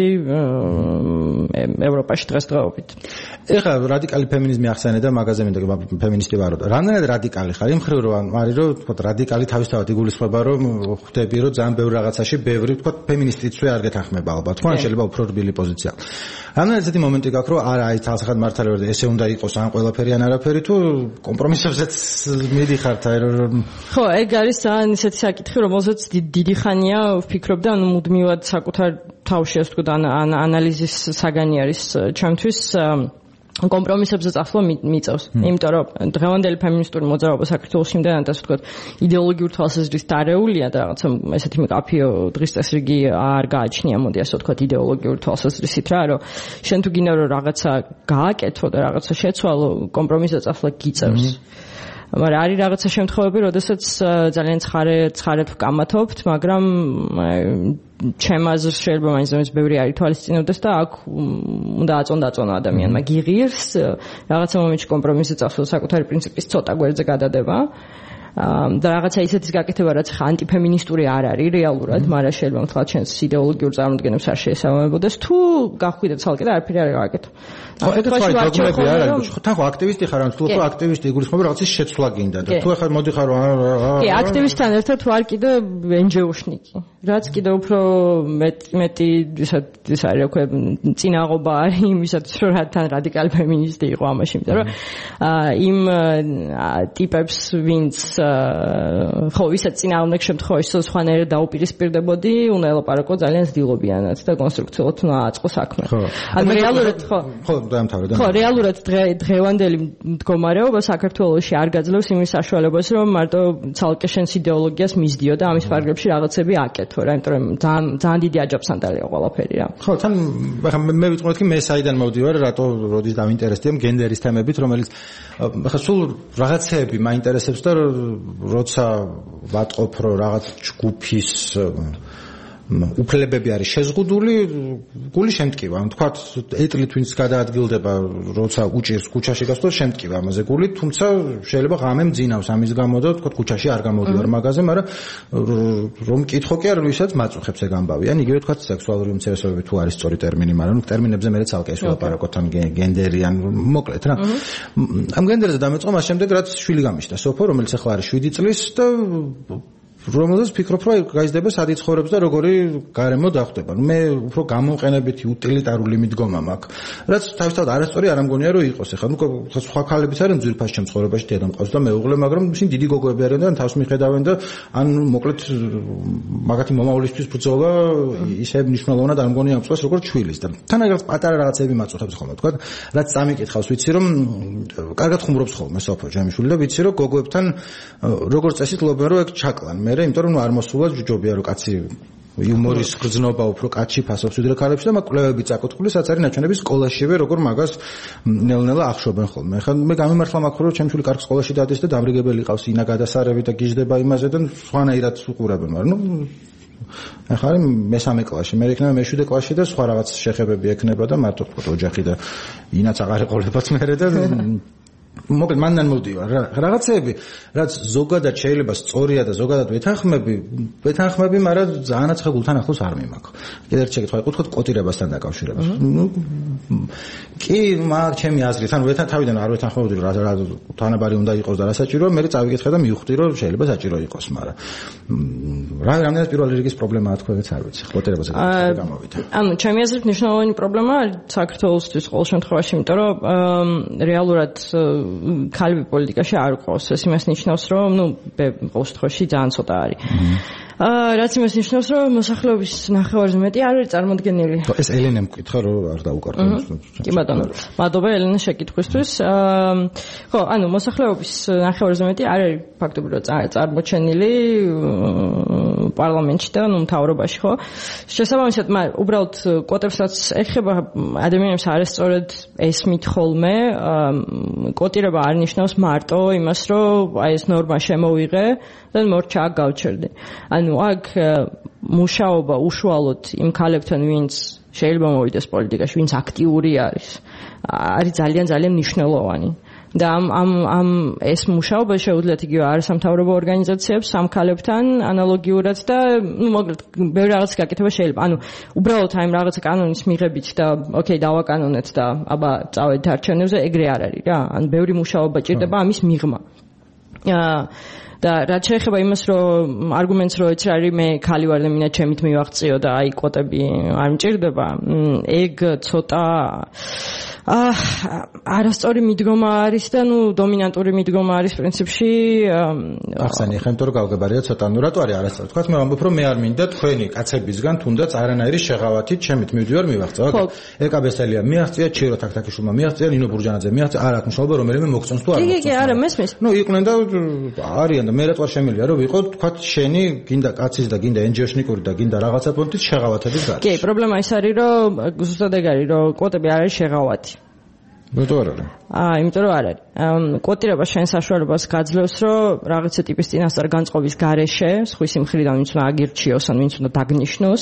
ევროპაში დღესდღეობით. ეხლა რადიკალი ფემინიზმი ახსენე და მაგაზე მინდა ფემინისტი ვარო და რამდენად რადიკალი ხარ? იმ ხრივ რომ არის რომ თქო რადიკალი თავისთავად იგულისხმება რომ ხვდები რომ ძალიან ბევრ რაღაცაში ბევრი თქო ფემინისტიცვე არ გეთანხმება ალბათ. ხო, ან შეიძლება უფრო რბილი პოზიცია. რამდენად ესეთი მომენტი გაქვს რომ არა აი თალსახად მართალი ვარ და ესე უნდა იყოს ან ყველაფერი ან არაფერი თუ კომპრომისებზეც მიდიხართ აი რომ ხო, ეგ არის ძალიან ისეთი საკითხი რომელზეც დიდი ხანია ვფიქრობ და ანუ მუდმივად საკუთარ თავში ასე ვთქვათ ანალიზის საგანი არის ჩემთვის კომპრომისებზე წასვლა მიწევს. იმიტომ რომ დღევანდელი ფემინისტური მოძრაობა საქართველოს იმდენად ასე ვთქვათ იდეოლოგიურ თვალსაზრისით დარეულია და რაღაცა ესეთი მკაფიო დღის წესრიგი არ გააჩნია, მოდი ასე ვთქვათ იდეოლოგიურ თვალსაზრისით რა, რომ შენ თუ გინდა რომ რაღაცა გააკეთო და რაღაცა შეცვალო, კომპრომისზე წასვლა გიწევს. მაგრამ არის რაღაცა შემთხვევები, როდესაც ძალიან ცხარად ვკამათობთ, მაგრამ ჩემ აზრს შეიძლება მაინც ბევრი არ ითვალისწინებდეს და აქ უნდა აწონდა ადამიანმა გიღირს რაღაცა მომენტში კომპრომისზე წასვლა საკუთარი პრინციპის ცოტა გვერდზე გადადება და რაღაცა ისეთის გაკეთება, რაც ხა ანტიფემინისტური არ არის რეალურად, მაგრამ შეიძლება ვთქვათ ჩვენს იდეოლოგიურ წარმოდგენებს არ შეესაბამებოდეს, თუ გახვიდე ცალკე და არაფერი არ გააკეთო. ხო, ეგ თქვა დოგმები არ არის. ხო, თან ხო აქტივისტი ხარ, ან თუ ხო აქტივისტი იგულისხმება რაღაცის შეცვლა გინდა და თუ ახლა მოდი ხარ კი, აქტივისტთან ერთად ვარ კიდე NGO-შნიკი. რაც კიდე უფრო მეტი ის არის, რა ქვია, წინაღობა არის იმისათვის, რომ თან რადიკალი ფემინისტი იყო ამაში, იმიტომ რომ იმ ტიპებს ვინც ხო, ვისაც წინააღმდეგ შემთხვევაში სხვანაირად დაუპირისპირდებოდი, უნდა ელაპარაკო ძალიან ზდილობიანად და კონსტრუქციულად უნდა აწყო საქმე. ანუ რეალურად ხო დაამთავრე და ხო, რეალურად დღევანდელი მდგომარეობა საქართველოში არ გაძლევს იმის საშუალებას, რომ მარტო ცალკე შენს იდეოლოგიას მისდიო და ამის ფარგლებში რაღაცები აკეთო რა, იმიტომ რომ ძალიან დიდი აჯაფსანდალია ყველაფერი რა. ხო, თან ახლა მე ვიტყოდ კი მე საიდან მოვდივარ, რატო როდის დავინტერესდიო გენდერის თემებით, რომელიც ახლა სულ რაღაცეები მაინტერესებს და როცა ვატყობ რომ რაღაც ჯგუფის უფლებები არის შეზღუდული, გული შემტკივა. თქვათ, ეტლით ვინც გადაადგილდება, როცა უჭირს ქუჩაში გასვლა, შემტკივა ამაზე გული, თუმცა შეიძლება ღამე მძინავს ამის გამო და თქვათ, ქუჩაში არ გამოდივარ მაგაზე, მაგრამ რომ მკითხო კი არ ვისაც მაწუხებს ეგ ამბავი. ან იგივე თქვათ, სექსუალური უმცირესობები თუ არის სწორი ტერმინი, მაგრამ ტერმინებზე მე ცალკე ეს ვლაპარაკობ თან გენდერი ან მოკლედ რა. ამ გენდერზე დამეწყო მას შემდეგ რაც შვილი გამიშთა სოფო, რომელიც ახლა არის 7 წლის და რომელზეც ფიქრობ, რომ გაიზრდება სად იცხოვრებს და როგორი გარემო დახვდება. მე უფრო გამოყენებითი უტილიტარული მიდგომა მაქვს, რაც თავისთავად არასწორი არ ამგონია რომ იყოს. ეხლა სხვა ქალებიც არიან ძვირფას ჩემ ცხოვრებაში დედამ ყავს და მეუღლე, მაგრამ ისინი დიდი გოგოები არიან და თავს მიხედავენ და ან მოკლედ მაგათი მომავლისთვის ბრძოლა ისე მნიშვნელოვნად არ მგონია ამწვას როგორც ჩვილის და თანაგაც პატარა რაღაცები მაწუხებს ხოლმე თქვა, რაც წამიკითხავს ვიცი რომ კარგად ხუმრობს ხოლმე სოფო ჯამიშვილი და ვიცი რომ გოგოებთან როგორც წესით ლობენ რომ ეგ ჩაკლან მე, იმიტომ რომ არ მოსულა ჯობია რომ კაცი იუმორის გრძნობა უფრო კაცი ფასობს ვიდრე ქალებში და მაგ კვლევები წაკუთული საწარი ნაჩვენები სკოლაშივე როგორ მაგას ნელ-ნელა ახშობენ ხოლმე. ეხლა მე გამიმართლა მაქვს რომ ჩემ შვილი კარგ სკოლაში დადის და დამრიგებელი ყავს ინა გადასარევი და გიждდება იმაზე და სხვანაირად უყურებენ, მაგრამ ახლა მესამე კლასში, მე იქნება მეშვიდე კლასში და სხვა რაღაც შეხებები ექნება და მარტო თქო ოჯახი და ინაც აღარ ეყოლებათ მერე და მოკლედ მანდან მოვდივარ რაღაცები, რაც ზოგადად შეიძლება სწორია და ზოგადად ვეთანხმები, მაგრამ ძალიანაც ხეგულთან ახლოს არ მიმაქ. კიდევ ერთ შეკითხვა იყო, თქვა კოტირებასთან დაკავშირებით. კი, მაგ ჩემი აზრით, ანუ თავიდან არ ვეთანხმებოდი რა თანაბარი უნდა იყოს და რა საჭიროა, მე წავიკითხე და მივხვდი რომ შეიძლება საჭირო იყოს, მაგრამ რამდენად პირველი რიგის პრობლემაა თქვენც არ ვიცი. კოტირებაზე გამოვიდა. ანუ ჩემი აზრით მნიშვნელოვანი პრობლემა საქართველოსთვის ყოველ შემთხვევაში, იმიტომ რომ რეალურად ქალები პოლიტიკაში არ ყავს. ეს იმას ნიშნავს, რომ ყოველ შემთხვევაში ძალიან ცოტა არის. რაც იმას ნიშნავს, რომ მოსახლეობის ნახევარზე მეტი არ არის წარმოდგენილი. ეს ელენემ მკითხა, რომ არ დაუკარგავს. კი ბატონო. მადლობა ელენე შეკითხვისთვის. ხო, ანუ მოსახლეობის ნახევარზე მეტი არ არის ფაქტობრივად წარმოჩენილი პარლამენტში და მთავრობაში, ხო? შესაბამისად, მაგრამ უბრალოდ კვოტებს რაც ეხება ადამიანებს არასწორად ესმით ხოლმე, კვოტირება არ ნიშნავს მარტო იმას, რომ აი ეს ნორმა შემოვიღე და მორჩა გავჩერდი. ანუ აქ მუშაობა უშუალოდ იმ ქალებთან, ვინც შეიძლება მოვიდეს პოლიტიკაში, ვინც აქტიური არის ძალიან მნიშვნელოვანი. და ამ ეს მუშაობა შეუძლიათ იგივე არასამთავრობო ორგანიზაციებს ამ ქალებთან ანალოგიურად და მოკლედ ბევრი რაღაც გაკეთება შეიძლება. ანუ უბრალოდ აი რაღაცა კანონის მიღებით და ოკეი დავაკანონეთ და აბა წავედით არჩევნებზე, ეგრე არ არის რა. ანუ ბევრი მუშაობა ჭირდება ამის მიღმა. და რაც შეეხება იმას, რომ არგუმენტს რო ეც არის მე ქალი ვარ და მინდა ჩემით მივაღწიო და აი კვოტები არ მჭირდება, ეგ ცოტა არასწორი მიდგომა არის და დომინანტური მიდგომა არის პრინციპში. ახსენე, ხომ თორე გავგებარია ცოტა, რატო არის არასწორი? თქვათ მე ვამბობ, რომ მე არ მინდა თქვენი კაცებისგან თუნდაც არანაირი შეღავათით ჩემით მივდივარ მივაღწევ. ეკაბესელია მიაღწია, ჩირო თაქთაქიშვილმა მიაღწია, ნინო ბურჯანაძე მიაღწია, არ აქვს მნიშვნელობა რომელიმე მოგწონს თუ არ მოგწონს. კი, არა, მესმის. იყვნენ და არიან და მე რატო შემიძლია რომ ვიყო თქვათ შენი გინდა კაცის და გინდა NGO-შნიკური და გინდა რაღაცა პონტის შეღავათების გარშემო. კი, პრობლემა ის არის, რომ ზუსტად ეგ არის, რომ კვოტები არ არის შეღავათი. იმიტომ არ არის. იმიტომ რომ არ არის. კვოტირება შენ საშუალებას გაძლევს, რომ რაღაცა ტიპის წინასწარ განწყობის გარეშე, სხვისი მხრიდან ვინც უნდა აგირჩიოს, ან ვინც უნდა დაგნიშნოს,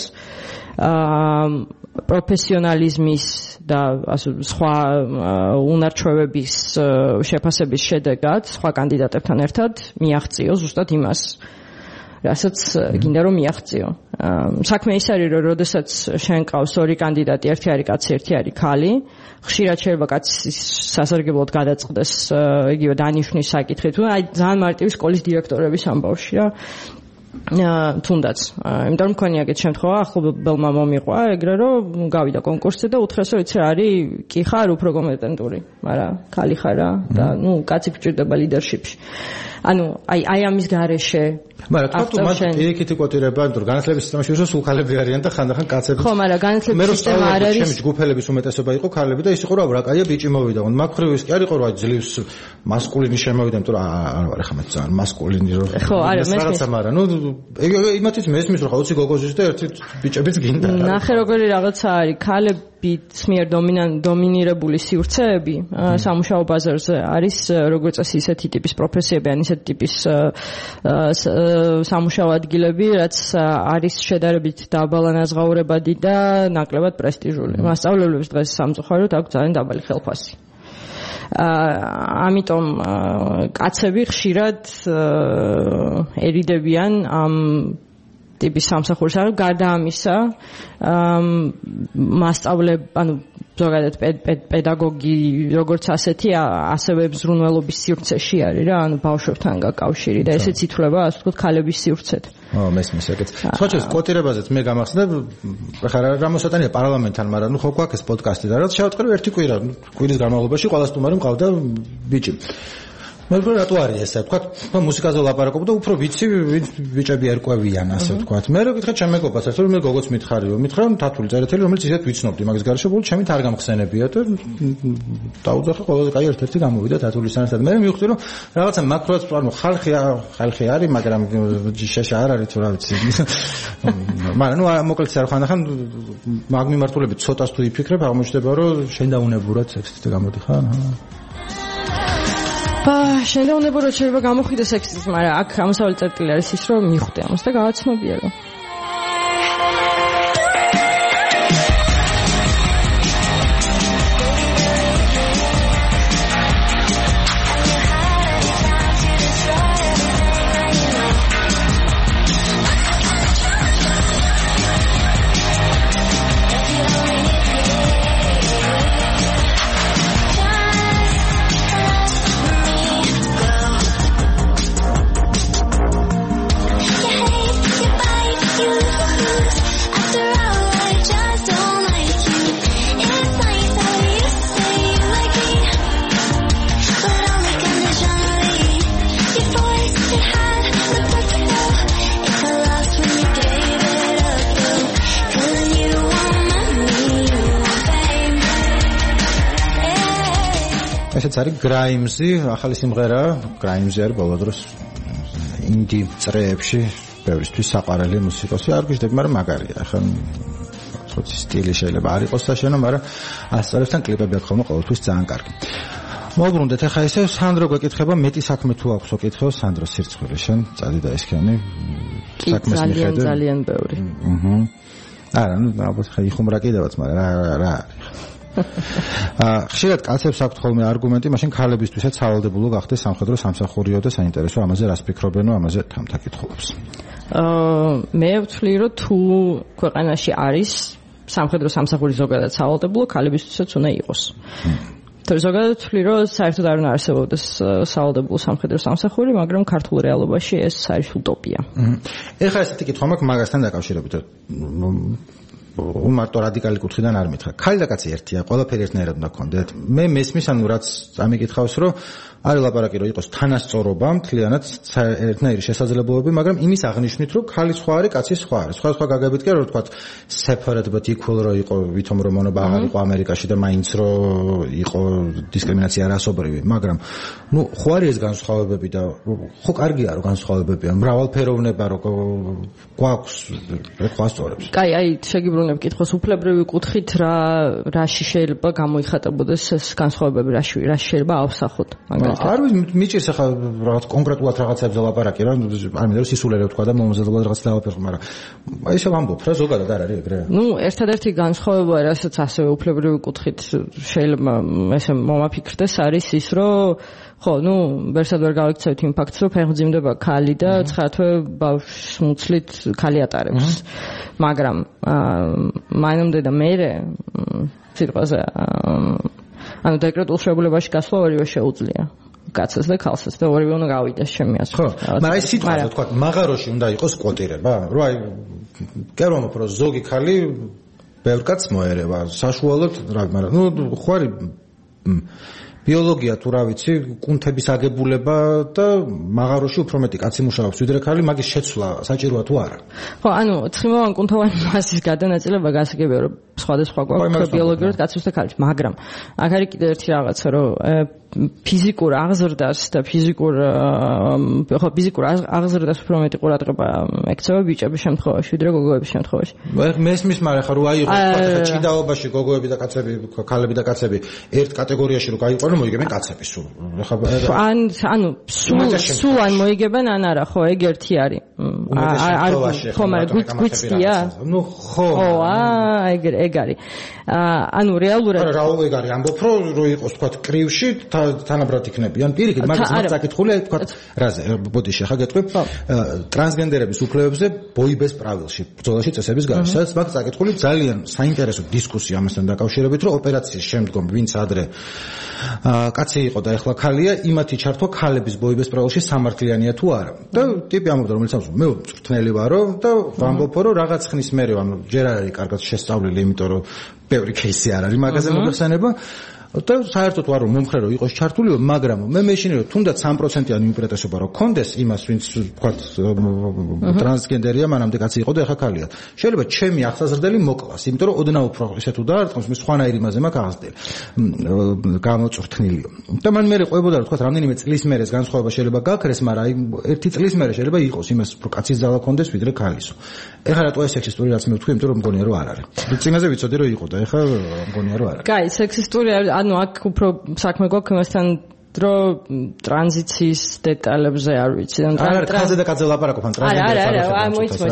პროფესიონალიზმის და სხვა უნარჩვევების შეფასების შედეგად სხვა კანდიდატებთან ერთად მიაღწიო ზუსტად იმას, რასაც გინდა რომ მიაღწიო. საქმე ის არის, რომ როდესაც შენ ყავს ორი კანდიდატი, ერთი არის კაცი, ერთი არის ქალი, ხშირად შეიძლება კაცის სასარგებლოდ გადაწყდეს იგივე დანიშვნის საკითხი, თუ აი ძალიან მარტივი სკოლის დირექტორების ამბავში რა. თუნდაც, იმიტომ მქონია ეგეთ შემთხვევა, ახლობელმა მომიყვა ეგრე რომ გავიდა კონკურსზე და უთხრეს რომ იცი რა არის, კი ხარ უფრო კომპეტენტური, მაგრამ ქალი ხარ რა და კაცი გჭირდება ლიდერშიპში. ანუ აი ამის გარეშე მაგრამ თქო მას პირიქითი კვოტირება, იმიტომ რომ განათლების სისტემაში ვისო სულ ქალები არიან და ხანდახან კაცები. ხო, მაგრამ განათლების სისტემა არ არის. ჩემი ჯგუფელების უმეტესობა იყო ქალები და ის იყო რომ რა კაია ბიჭი მოვიდა. მაგ მხრივ ის კი არ იყო რომ ძლივს მასკულინი შემოვიდა, იმიტომ რომ არ ვარ ახლა მე ძალიან მასკულინი რომ. ხო, არა, რაღაცა, მაგრამ იმათიც მესმის რომ ხაუცი გოგოზის და ერთი ბიჭებიც გინდა. ნახე როგორი რაღაცა არის, ქალებით მიერ დომინირებული სივრცეები სამუშაო ბაზარზე არის როგორც წესი ისეთი ტიპის პროფესიები, ან ისეთი ტიპის სამუშაო ადგილები, რაც არის შედარებით დაბალანაზღაურებადი და ნაკლებად პრესტიჟული. მასწავლებლებს დღეს სამწუხაროდ აქვს ძალიან დაბალი ხელფასი. ამიტომ კაცები ხშირად ერიდებიან ამ ტიპის სამსახურს არის. გარდა ამისა, მასწავლებლები, ანუ ზოგადად პედაგოგი როგორც ასეთი, ასევე ზრუნველობის სივრცეში არის რა, ანუ ბავშვებთან გაკავშირი და ესეც ითვლება, ასე ვთქვათ, ქალების სივრცეთ. მესმის ეგეც. სხვა შეს კვოტირებაზეც მე გამახსენებ, ახლა რა მოსატანია პარლამენტთან, მაგრამ ხო გვაქვს ეს პოდკასტი და რაც შევატყრი ერთი კვირის განმავლობაში ყველა სტუმარი მყავდა ბიჭი. მე რატო არის ესე, თქვა, მუსიკაზე ვლაპარაკობ და უფრო ვიცი ბიჭები ერკვევიან, ასე ვთქვათ. მე რო გითხრა ჩემ მეგობარს, ასე რომ მე გოგოც მითხარიო, მითხრა თათული წერეთელი, რომელიც ისეთ ვიცნობდი, მაგის გარეშე ბოლოს ჩემით არ გამხსენებია და დაუძახე ყველაზე კაი ერთ-ერთი გამოვიდა თათულის სანაცვლოდ. მე მივხვდი რომ რაღაცა მაკროაც ანუ ხალხი არის, მაგრამ შეშა არ არის თუ რა ვიცი. მაგრამ ნუ მოკლედ არ ხანდახან მაგ მიმართულებით ცოტას თუ იფიქრებ, აღმოჩნდება რომ შენ დაუნებურად სექსისტი გამოდიხარ. შენ დაუნებურად შეიძლება გამოხვიდე სექსიზმი, მაგრამ აქ ამასავალი წერტილი არის ის, რომ მიხვდე ამას და გავაცნობია რომ ესეც არის გრაიმზი, ახალი სიმღერა, გრაიმზი არის ბოლო დროს ინდი წრეებში ბევრისთვის საყვარელი მუსიკოსი, არ გიჟდები, მაგრამ მაგარია. ახლა თორემ სტილი შეიძლება არ იყოს საშენო, მაგრამ ასწორებთან კლიპები აქვს ხოლმე ყოველთვის ძალიან კარგი. მოვბრუნდეთ ახლა ესე სანდრო გვეკითხება, მეტი საქმე თუ აქვსო კითხო, სანდრო სირცხვილი შენ, წადი და ესქენი საქმეს მიხედე. ძალიან ბევრი. არა, ნუ ალბათ ხა იხუმრა კიდევაც, მაგრამ რა ხშირად კაცებს აქვთ ხოლმე არგუმენტი, მაშინ ქალებისთვისაც სავალდებულო გახდეს სამხედრო სამსახურიო და საინტერესო, ამაზე რას ფიქრობენო, ამაზე თამთა კითხულობს. მე ვთვლი, რომ თუ ქვეყანაში არის სამხედრო სამსახური ზოგადად სავალდებულო, ქალებისთვისაც უნდა იყოს. თორე ზოგადად ვთვლი, რომ საერთოდ არ უნდა არსებობდეს სავალდებულო სამხედრო სამსახური, მაგრამ ქართულ რეალობაში ეს არის უტოპია. ეხლა ესეთი კითხვა მაქვს მაგასთან დაკავშირებით. მარტო რადიკალი კუთხიდან არ მითხრა. ქალი და კაცი ერთია, ყველაფერი ერთნაირად უნდა გქონდეთ. მე მესმის, ანუ რაც ამიკითხავს, რომ არის ლაპარაკი, რომ იყოს თანასწორობა, მთლიანად ერთნაირი შესაძლებლობები, მაგრამ იმის აღნიშნით, რომ ქალი სხვა არის, კაცი სხვა არის. სხვა გაგებით კი რომ თქვათ separate but equal რო იყო, ვითომ რომ მონობა აღარ იყო ამერიკაში და მაინც რო იყო დისკრიმინაცია რასობრივი, მაგრამ ნუ ხო არის ეს განსხვავებები და ხო კარგია რომ განსხვავებებია, მრავალფეროვნება რო გვაქვს, ხო ასწორებს. კაი, აი შეგიბრუნებ კითხოს უფლებრივი კუთხით რაში შეიძლება გამოიხატებოდეს ეს განსხვავებები, რაში შეიძლება ავსახოთ, მაგალითად. არ ვიცი, მიჭირს ახლა რაღაც კონკრეტულად რაღაცებზე ლაპარაკი რა, არ მინდა რომ სისულელე ვთქვა და მომზადებლად რაღაც დავაფერხო, მაგრამ ისე ვამბობ რა, ზოგადად არ არის ეგრე. ნუ ერთადერთი განსხვავება, რასაც ასევე უფლებრივი კუთხით შეიძლება ესე მომაფიქრდეს, არის ის, რომ ხო, ნუ ვერსად ვერ გავიქცევთ იმ ფაქტს, რომ ფეხმძიმდება ქალი და 9 თვე ბავშვს მუცლით ქალი ატარებს. მაგრამ მაინამდე და მერე სიტყვაზე ანუ დეკრეტულ შეებულებაში გასვლა ორივე შეუძლია. კაცს და ქალსაც და ორივე უნდა გავიდეს ჩემი აზრით. ხო, მაგრამ ეს სიტყვაზე თქვა, მაღაროში უნდა იყოს კვოტირება, რომ აი კერვამობ რომ ზოგი ქალი ბევრ კაცს მოერევა, საშუალოდ რა, მაგრამ ნუ ხო არის ბიოლოგია თუ რა ვიცი, კუნთების აგებულება და მაღაროში უფრო მეტი კაცი მუშაობს ვიდრე ქალი, მაგის შეცვლა საჭიროა თუ არა. ხო, ანუ ცხიმოვან კუნთოვანი მასის გადანაწილება გასაგებია, რომ სხვადასხვა გვაქვს ბიოლოგიურად კაცის და ქალის, მაგრამ აქ არის კიდევ ერთი რაღაცა, რომ ფიზიკურ აღზრდას და ფიზიკურ აღზრდას უფრო მეტი ყურადღება ექცევა ბიჭების შემთხვევაში, ვიდრე გოგოების შემთხვევაში. მესმის, მაგრამ ხა რო აიღო ჭიდაობაში გოგოები და კაცები, ქალები და კაცები ერთ კატეგორიაში რო გაიყვანო, მოიგებენ კაცები სულ. ანუ სულ ან მოიგებენ, ან არა, ხო, ეგ ერთი არის. ხო, მაგრამ გვიცდია? ნუ ხო. ხო, ეგ არის. ანუ რეალურად რა ეგ არის, ამბობ რომ იყოს თქვა კრივში თანაბრად იქნებიან პირიქით, მაგრამ საკითხულია თქვა რაზე ბოდიში ხა გეტყვი ტრანსგენდერების უფლებებზე ბოიბეს პრავილში ბრძოლაში წესების გარშემო სადაც მაგ საკითხული ძალიან საინტერესო დისკუსია ამასთან დაკავშირებით რომ ოპერაციის შემდგომ ვინც ადრე კაცი იყო და ეხლა ქალია იმათი ჩართვა ქალების ბოიბეს პრავილში სამართლიანია თუ არა და ტიპი ამბობდა რომელიც ამბობს მე მწვრთნელი ვარო და ვამბობ რომ რაღაც ხნის მერე ჯერ არ არის კარგად შესწავლილი იმიტომ რომ ბევრი кейსი არ არის მაგაზე მოიხსენება და საერთოდ ვარო მომხრე რომ იყოს ჩართული მაგრამ მე მეშინე რომ თუნდაც 3%-იანი უპირატესობა რომ კონდეს იმას ვინც ვთქვათ ტრანსგენდერია მანამდე კაცი იყო და ეხა ქალია შეიძლება ჩემი ახსაზრდელი მოკლას იმიტომ რომ ოდნავ უფრო ისე თუ დაარტყმს მე სხვანაირი იმაზე მაქვს აღზრდილი გამოწვრთნილიო და მან მე ყვებოდა რომ ვთქვათ რამდენიმე წლის მერე ეს განსხვავება შეიძლება გაქრეს მაგრამ ერთი წლის მერე შეიძლება იყოს იმას რომ კაცის ძალა კონდეს ვიდრე ქალისო ეხლა რატო ეს სექსისტური რაც მე ვთქვი იმიტომ რომ მგონია რომ არ არის წინაზე ვიცოდი რომ იყო და ეხლა მგონია რომ არ არის კაი სექსისტური ანუ აქ უფრო საქმე გვაქვს იმასთან რომ ტრანზიციის დეტალებზე არ ვიცი არა ტრანზიტზე და კაცზე ლაპარაკობ ან ტრანზიტზე არა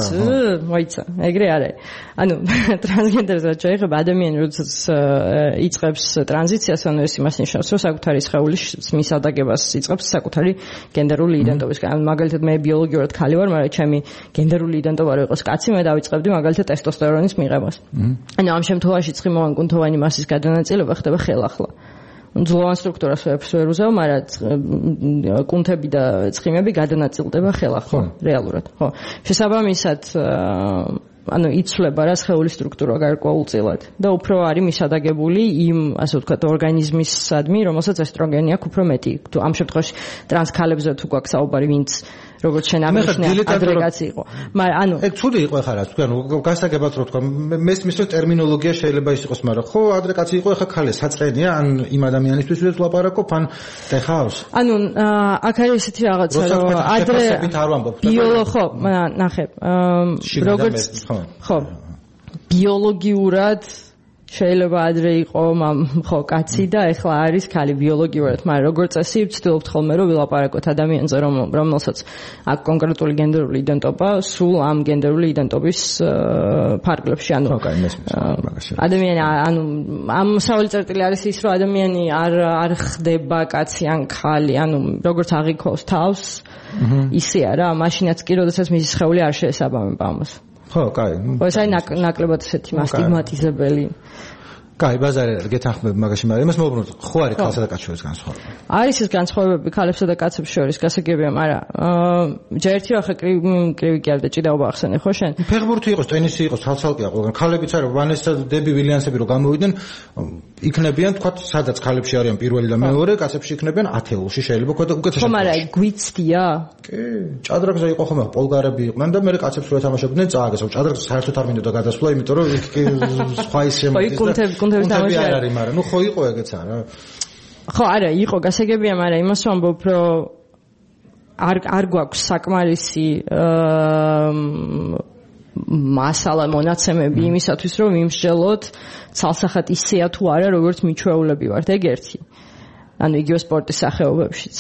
მოიცა ეგრე არის ანუ ტრანსგენდერს რაც შეიძლება ადამიანი როდესაც იწყებს ტრანზიციას ანუ ეს იმას ნიშნავს რომ საკუთარი სხეულის მისადაგებას იწყებს საკუთარი გენდერული იდენტობის ანუ მაგალითად მე ბიოლოგიურად ქალი ვარ მაგრამ ჩემი გენდერული იდენტობა რო იყოს კაცი მე დავიწყებდი მაგალითად ტესტოსტერონის მიღებას ანუ ამ შემთხვევაში ცხიმოვანი კუნთოვანი მასის გადანაწილება ხდება ხელახლა ძლოვან სტრუქტურას ვერ უზავ, მაგრამ კუნთები და ცხიმები გადანაწილდება ხელახლა, რეალურად. ხო. შესაბამისად, ანუ იცვლება რა სხეულის სტრუქტურა გარკვეულწილად და უფრო არის მისადაგებული იმ, ასე ვთქვათ, ორგანიზმისადმი, რომელსაც ესტროგენი აქვს უფრო მეტი. თუ ამ შემთხვევაში ტრანსქალებზე თუ გვაქვს საუბარი, ვინც როგორც შენ აღნიშნე აგრეგაცი იყო. მაგრამ ანუ ეგ ცუდი იყო ახლა რა თქვა, ანუ გასაგებად რო თქვა, მესმის რომ ტერმინოლოგია შეიძლება ის იყოს, მაგრამ ხო აგრეგაცი იყო ახლა ქალე საწყენია, ან იმ ადამიანისთვის ვიდრე ლაპარაკობ, ან დეხავს. ანუ აქ არის ესეთი რაღაცა, რომ ადრე ხო, ნახე, როგორც ხო, ბიოლოგიურად შეიძლება ადრე იყო ხო კაცი და ეხლა არის ქალი ბიოლოგიურად, მაგრამ როგორც წესი ვცდილობთ ხოლმე რომ ვილაპარაკოთ ადამიანზე, რომელსაც აქვს კონკრეტული გენდერული იდენტობა, სულ ამ გენდერული იდენტობის ფარგლებში, ანუ ადამიანი ანუ ამ სავალი წერტილი არის ის, რომ ადამიანი არ ხდება კაცი ან ქალი, ანუ როგორც აღიქოს თავს, ისე არა, მაშინაც კი როდესაც მისი სხეული არ შეესაბამება ამას. ხო, კაი. ეს არის ნაკლებად ესეთი მასტიგმატიზებელი. კაი, ბაზარი გეთანხმებ მაგაში, მაგრამ იმას მოვუბრუნოთ, ხო არის ქალსა და კაცის შორის განსხვავება? არის ეს განსხვავებები ქალებსა და კაცებს შორის, გასაგებია, მაგრამ ჯერ ერთი ახლა კრივი კი არ და ჭიდაობა ახსენე, ხო შენ? ფეხბურთი იყოს, ტენისი იყოს, ცალ-ცალკეა ყველგან. ქალებიც არა, ვანესა დები ვილიანსები რო გამოვიდნენ, იქნებიან, თქვათ, სადაც ქალებში არიან პირველი და მეორე, კაცებში იქნებიან ათეულში შეიძლება უკეთესად. ხო, მაგრამ გვიცდია? კი, ჭადრაკზე იყო ხომ, პოლგარები იყვნენ და მე კაცებს რო ეთამაშებდნენ, წააგეს, ჭადრაკს საერთოდ არ მინდოდა გადასვლა, იმიტომ რომ იქ სხვა ის შემოდის. კუნთები არ არის, მაგრამ ნუ ხო იყო ეგეც არა. ხო, არა, იყო გასაგებია, მაგრამ იმას ვამბობ, რომ არ გვაქვს საკმარისი მასალა მონაცემები იმისათვის, რომ ვიმსჯელოთ ცალსახად ისეა თუ არა, როგორც მიჩვეულები ვართ, ეგ ერთი. ანუ იგივე სპორტის სახეობებშიც.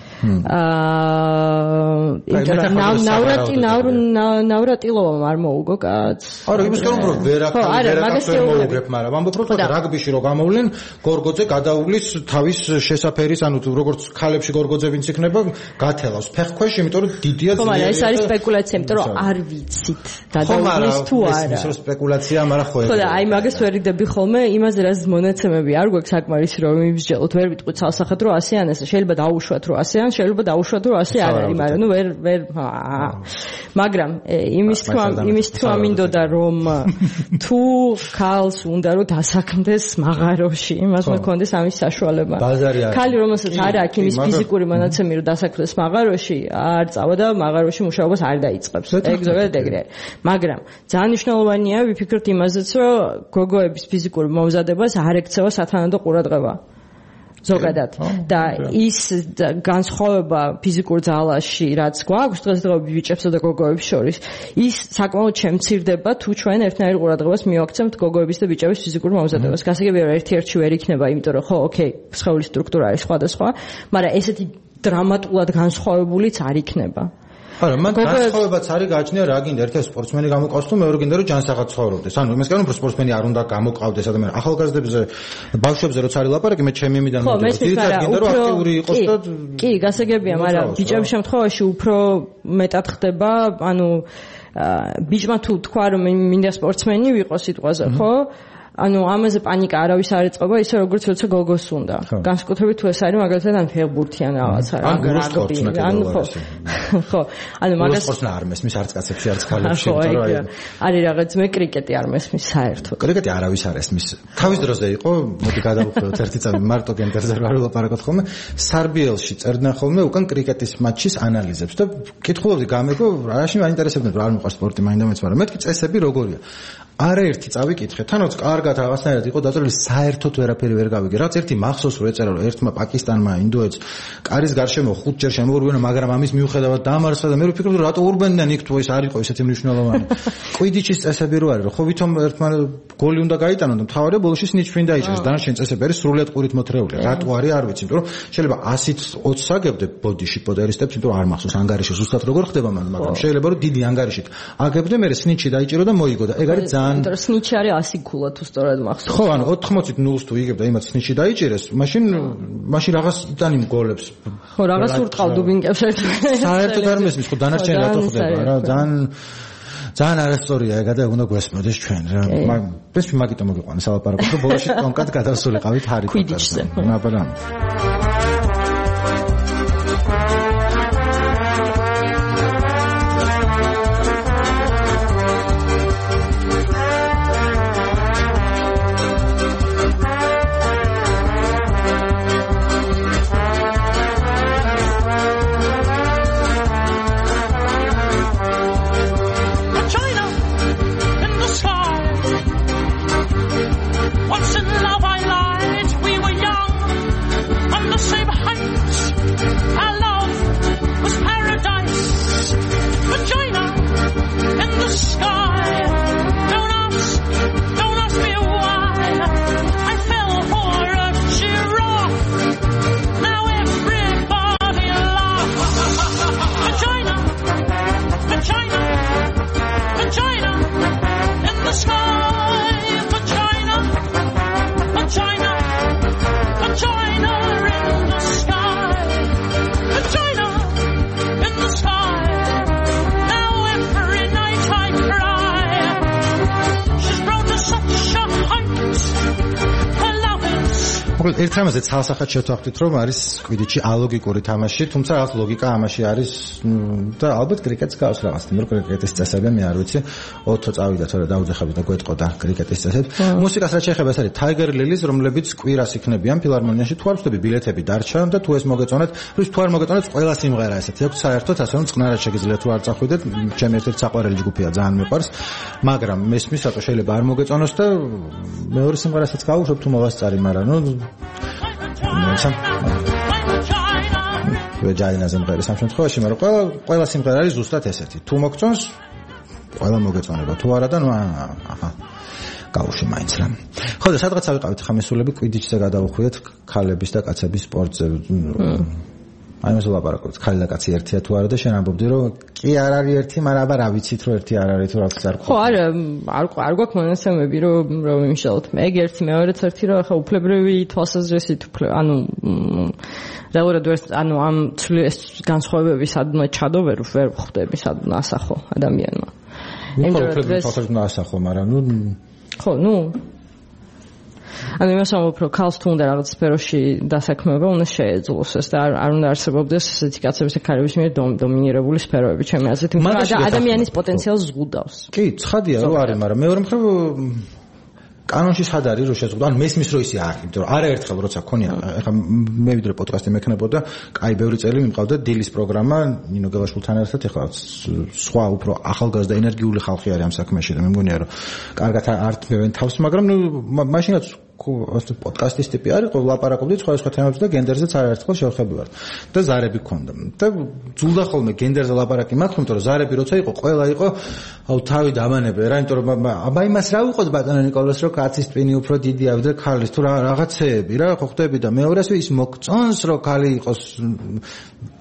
ნავრატილოვამ არ მოუგო კაცს. არა, იმის გამო რომ ვერაკაც ვერ მოუგებ, მაგრამ ამბობ რომ რაგბიში რო გამოვლენ, გორგოძე გადაუვლის თავის შესაფერის, ანუ როგორც ქალებში გორგოძე ვინც იქნება, გათელავს ფეხქვეშ, იმიტომ რომ დიდია ძლიერი. ხო, მაგრამ ეს არის სპეკულაცია, იმიტომ რომ არ ვიცით გადაუვლის თუ არა. ეს სპეკულაცია, მაგრამ ხო. ხო და აი მაგას ვერიდები ხოლმე, იმაზე რაც მონაცემები არ გვაქვს საკმარისი რომ იმსჯელოთ, ვერ ვიტყვით ცალსახად რომ 100 ან ესე, შეიძლება დაუშვათ რომ 100 ან შეიძლება დაუშვათ რომ 100 არ არის, მაგრამ ნუ ვერ მაგრამ იმის თქმა მინდოდა რომ თუ ქალს უნდა რომ დასაქმდეს მაღაროში, იმას მქონდეს ამის საშუალება. ქალი რომელსაც არ აქვს იმის ფიზიკური მონაცემი რომ დასაქმდეს მაღაროში, არ წავა და მაღაროში მუშაობას არ დაიწყებს. ეგ ზოგადად ეგრე არის. მაგრამ ძალიან მნიშვნელოვანია ვიფიქროთ იმაზეც რომ გოგოების ფიზიკური მომზადებას არ ექცევა სათანადო ყურადღება. ზოგადად და ის განსხვავება ფიზიკურ ძალაში რაც გვაქვს დღესდღეობით ბიჭებსა და გოგოებს შორის ის საკმაოდ შემცირდება თუ ჩვენ ერთნაირ ყურადღებას მივაქცევთ გოგოების და ბიჭების ფიზიკურ მომზადებას. გასაგებია რომ ერთ-ერთში ვერ იქნება, იმიტომ რომ ხო, ოკეი, სხეულის სტრუქტურა არის სხვადასხვა, მაგრამ ესეთი დრამატულად განსხვავებულიც არ იქნება. არა, მან განსხვავებაც არის გააჩნია რა გინდა, ერთი სპორტსმენი გამოკავს თუ მეორე გინდა რომ ჯანსაღად ცხოვრობდეს. ანუ იმას კი რომ სპორტსმენი არ უნდა გამოკავდეს ადამიანი. ახალგაზრდებზე, ბავშვებზე როცა არის ლაპარაკი, მე ჩემი იმიდან მოვიდა. ძირითადად გინდა რომ აქტიური იყოს და კი, გასაგებია, მაგრამ ბიჭების შემთხვევაში უფრო მეტად ხდება, ანუ ბიჭმა თუ თქვა რომ მინდა სპორტსმენი ვიყო სიტყვაზე, ხო? ანუ ამაზე პანიკა არავის არ ეწყობა, ისე როგორც როცა გოგოს უნდა. განსაკუთრებით თუ ეს არის მაგალითად ან ფეხბურთი ან რაღაცა რა. ან ხო. ანუ მაგას სპორტსნა არ მესმის არც კაცებში, არც ქალებში, იმიტომ რომ არის რაღაც მე კრიკეტი არ მესმის საერთოდ. კრიკეტი არავის არ ესმის. თავის დროზე იყო, მოდი გადავუხდეთ ერთი წამი მარტო გენდერზე არ ვილაპარაკოთ ხოლმე. სარბიელში წერდნენ ხოლმე უკან კრიკეტის მატჩის ანალიზებს და კითხულობდი გამეგო, რაში მაინტერესებდა რომ არ მიყვარს სპორტი მაინდა-მაინც, მაგრამ მეთქი წესები როგორია. არაერთი წავიკითხე, თანაც კარგად რაღაცნაირად იყო დაწერილი, საერთოდ ვერაფერი ვერ გავიგე. რაც ერთი მახსოვს რომ ეწერა რომ ერთმა პაკისტანმა ინდოეთს კარის გარშემო 5 ჯერ შემოურბენა, მაგრამ ამის მიუხედავად დაამარცხა და მე ვფიქრობდი რომ რატო ურბენდნენ იქ თუ ეს არ იყო ისეთი მნიშვნელოვანი. კვიდიჩის წესები რო არის, რომ ხო ვითომ ერთმა გოლი უნდა გაიტანონ და მთავარია ბოლოში სნიჩფრინ დაიჭერს. დანარჩენი წესები არის სრულიად ყურით მოთრეული. რატო არის არ ვიცი, იმიტომ რომ შეიძლება 100-ით 20 აგებდე ბოდიში პოდერისტებს, იმიტომ რომ არ მახსოვს ანგარიში ზუსტად როგორ ხდება მაგრამ შეიძლება რომ დიდი ანგარიშით აგებდე, მე სნიჩი დაიჭერო და მოიგო და ეგ არის იმიტომ რომ სნიჩი არის 100 ქულა თუ სწორად მახსოვს. ხო, ანუ 80-ით 0-ს თუ იგებ და იმათ სნიჩი დაიჭერეს, მაშინ რაღაც იტანი გოლებს. ხო, რაღაც ურტყავ დუბინკებს ერთმანეთს. საერთოდ არ მესმის, ხო დანარჩენი რატო ხდება რა, ძალიან არასწორია ეგ და უნდა გვესმოდეს ჩვენ რა. ეს მაგიტომ მოგიყვანა სალაპარაკო, რომ ბოლოში კონკრეტ გადავსულიყავით ჰარი პოტერზე. აბა ერთ რამაზე ცალსახად შევთანხმდით რომ არის კვიდიჩი ალოგიკური თამაში, თუმცა რაღაც ლოგიკა ამაში არის და ალბათ კრიკეტს გავს რაღაც, მაგრამ კრიკეტის წესები მე არ ვიცი, ოთო წავიდა თორე დაუძახები და გვეტყოდა კრიკეტის წესები. მუსიკას რაც შეეხება ეს არის Tiger Lilies, რომლებიც კვირას იქნებიან ფილარმონიაში, თუ არ ვწდები ბილეთები დარჩან და თუ ეს მოგეწონათ, ის თუ არ მოგეწონათ ყველა სიმღერა ესეთი აქვს საერთოდ, ასე რომ წყნარად შეგიძლიათ თუ არ წახვიდეთ, ჩემი ერთ-ერთი საყვარელი ჯგუფია, ძალიან მიყვარს, მაგრამ მესმის რატო შეიძლება არ მოგეწონოს და მეორე სიმღერასაც გავუშვებ თუ მოვასწარი, მაგრამ ნუ ვეჯაინაზე მღერის ამ შემთხვევაში, მაგრამ ყველა სიმღერა არის ზუსტად ესეთი. თუ მოგწონს, ყველა მოგეწონება. თუ არა და ნუ აჰა. გავუშვი მაინც რა. ხო და სადღაც ავიყავით ხა მესულები კვიდიჩზე გადავუხვიეთ ქალების და კაცების სპორტზე. აი მას ვლაპარაკობთ, ქალი და კაცი ერთია თუ არა და შენ ამბობდი რომ კი არ არის ერთი, მაგრამ აბა რა ვიცით რომ ერთი არ არის თუ რა ვიცი არ ხო არა, არ გვაქვს მონაცემები რომ იმშალოთ მე ერთი მეორეც ერთი რომ ხა უფლებრივი თვალსაზრისით ანუ რეალურად ანუ ამ ეს განსხვავებები სადმე ჩადო ვერ ხვდები სადმე ასახო ადამიანმა. უფლებრივი თვალსაზრისით ასახო, მაგრამ ნუ ხო, ნუ ანუ იმას ამბობ რომ ქალს თუ უნდა რაღაც სფეროში დასაქმება უნდა შეეძლოს ეს და არ უნდა არსებობდეს ესეთი კაცების და ქალების მიერ დომინირებული სფეროები ჩემი აზრით, მაგრამ ადამიანის პოტენციალს ზღუდავს. კი, ცხადია რომ არის, მაგრამ მეორე მხრივ კანონში სად არის რომ შეზღუდვა, ანუ მესმის რომ ისე არის, იმიტომ რომ არაერთხელ როცა ქონია, ეხლა მე ვიდრე პოდკასტი მექნებოდა, კაი ბევრი წელი მიმყავდა დილის პროგრამა ნინო გელაშვილთან ერთად, ეხლა სხვა უფრო ახალგაზრდა ენერგიული ხალხი არის ამ საქმეში და მე მგონია რომ კარგად არ თმევენ თავს, მაგრამ ნუ მაშინაც პოდკასტის ტიპი არის, ყოველ ლაპარაკობდით სხვა თემებზე და გენდერზეც არაერთხელ შევხვდები და ზარები ქონდა. და ძულდა ხოლმე გენდერზე ლაპარაკი მაქვს, იმიტომ რომ ზარები როცა იყო, ყველა იყო აუ თავი დამანებე რა, იმიტომ რომ აბა იმას რა უყოთ ბატონო ნიკოლას, რომ კაცის ტვინი უფრო დიდია ვიდრე ქალის, თუ რაღაცეები რა ხო ხდები და მეორეს ის მოგწონს რომ ქალი იყოს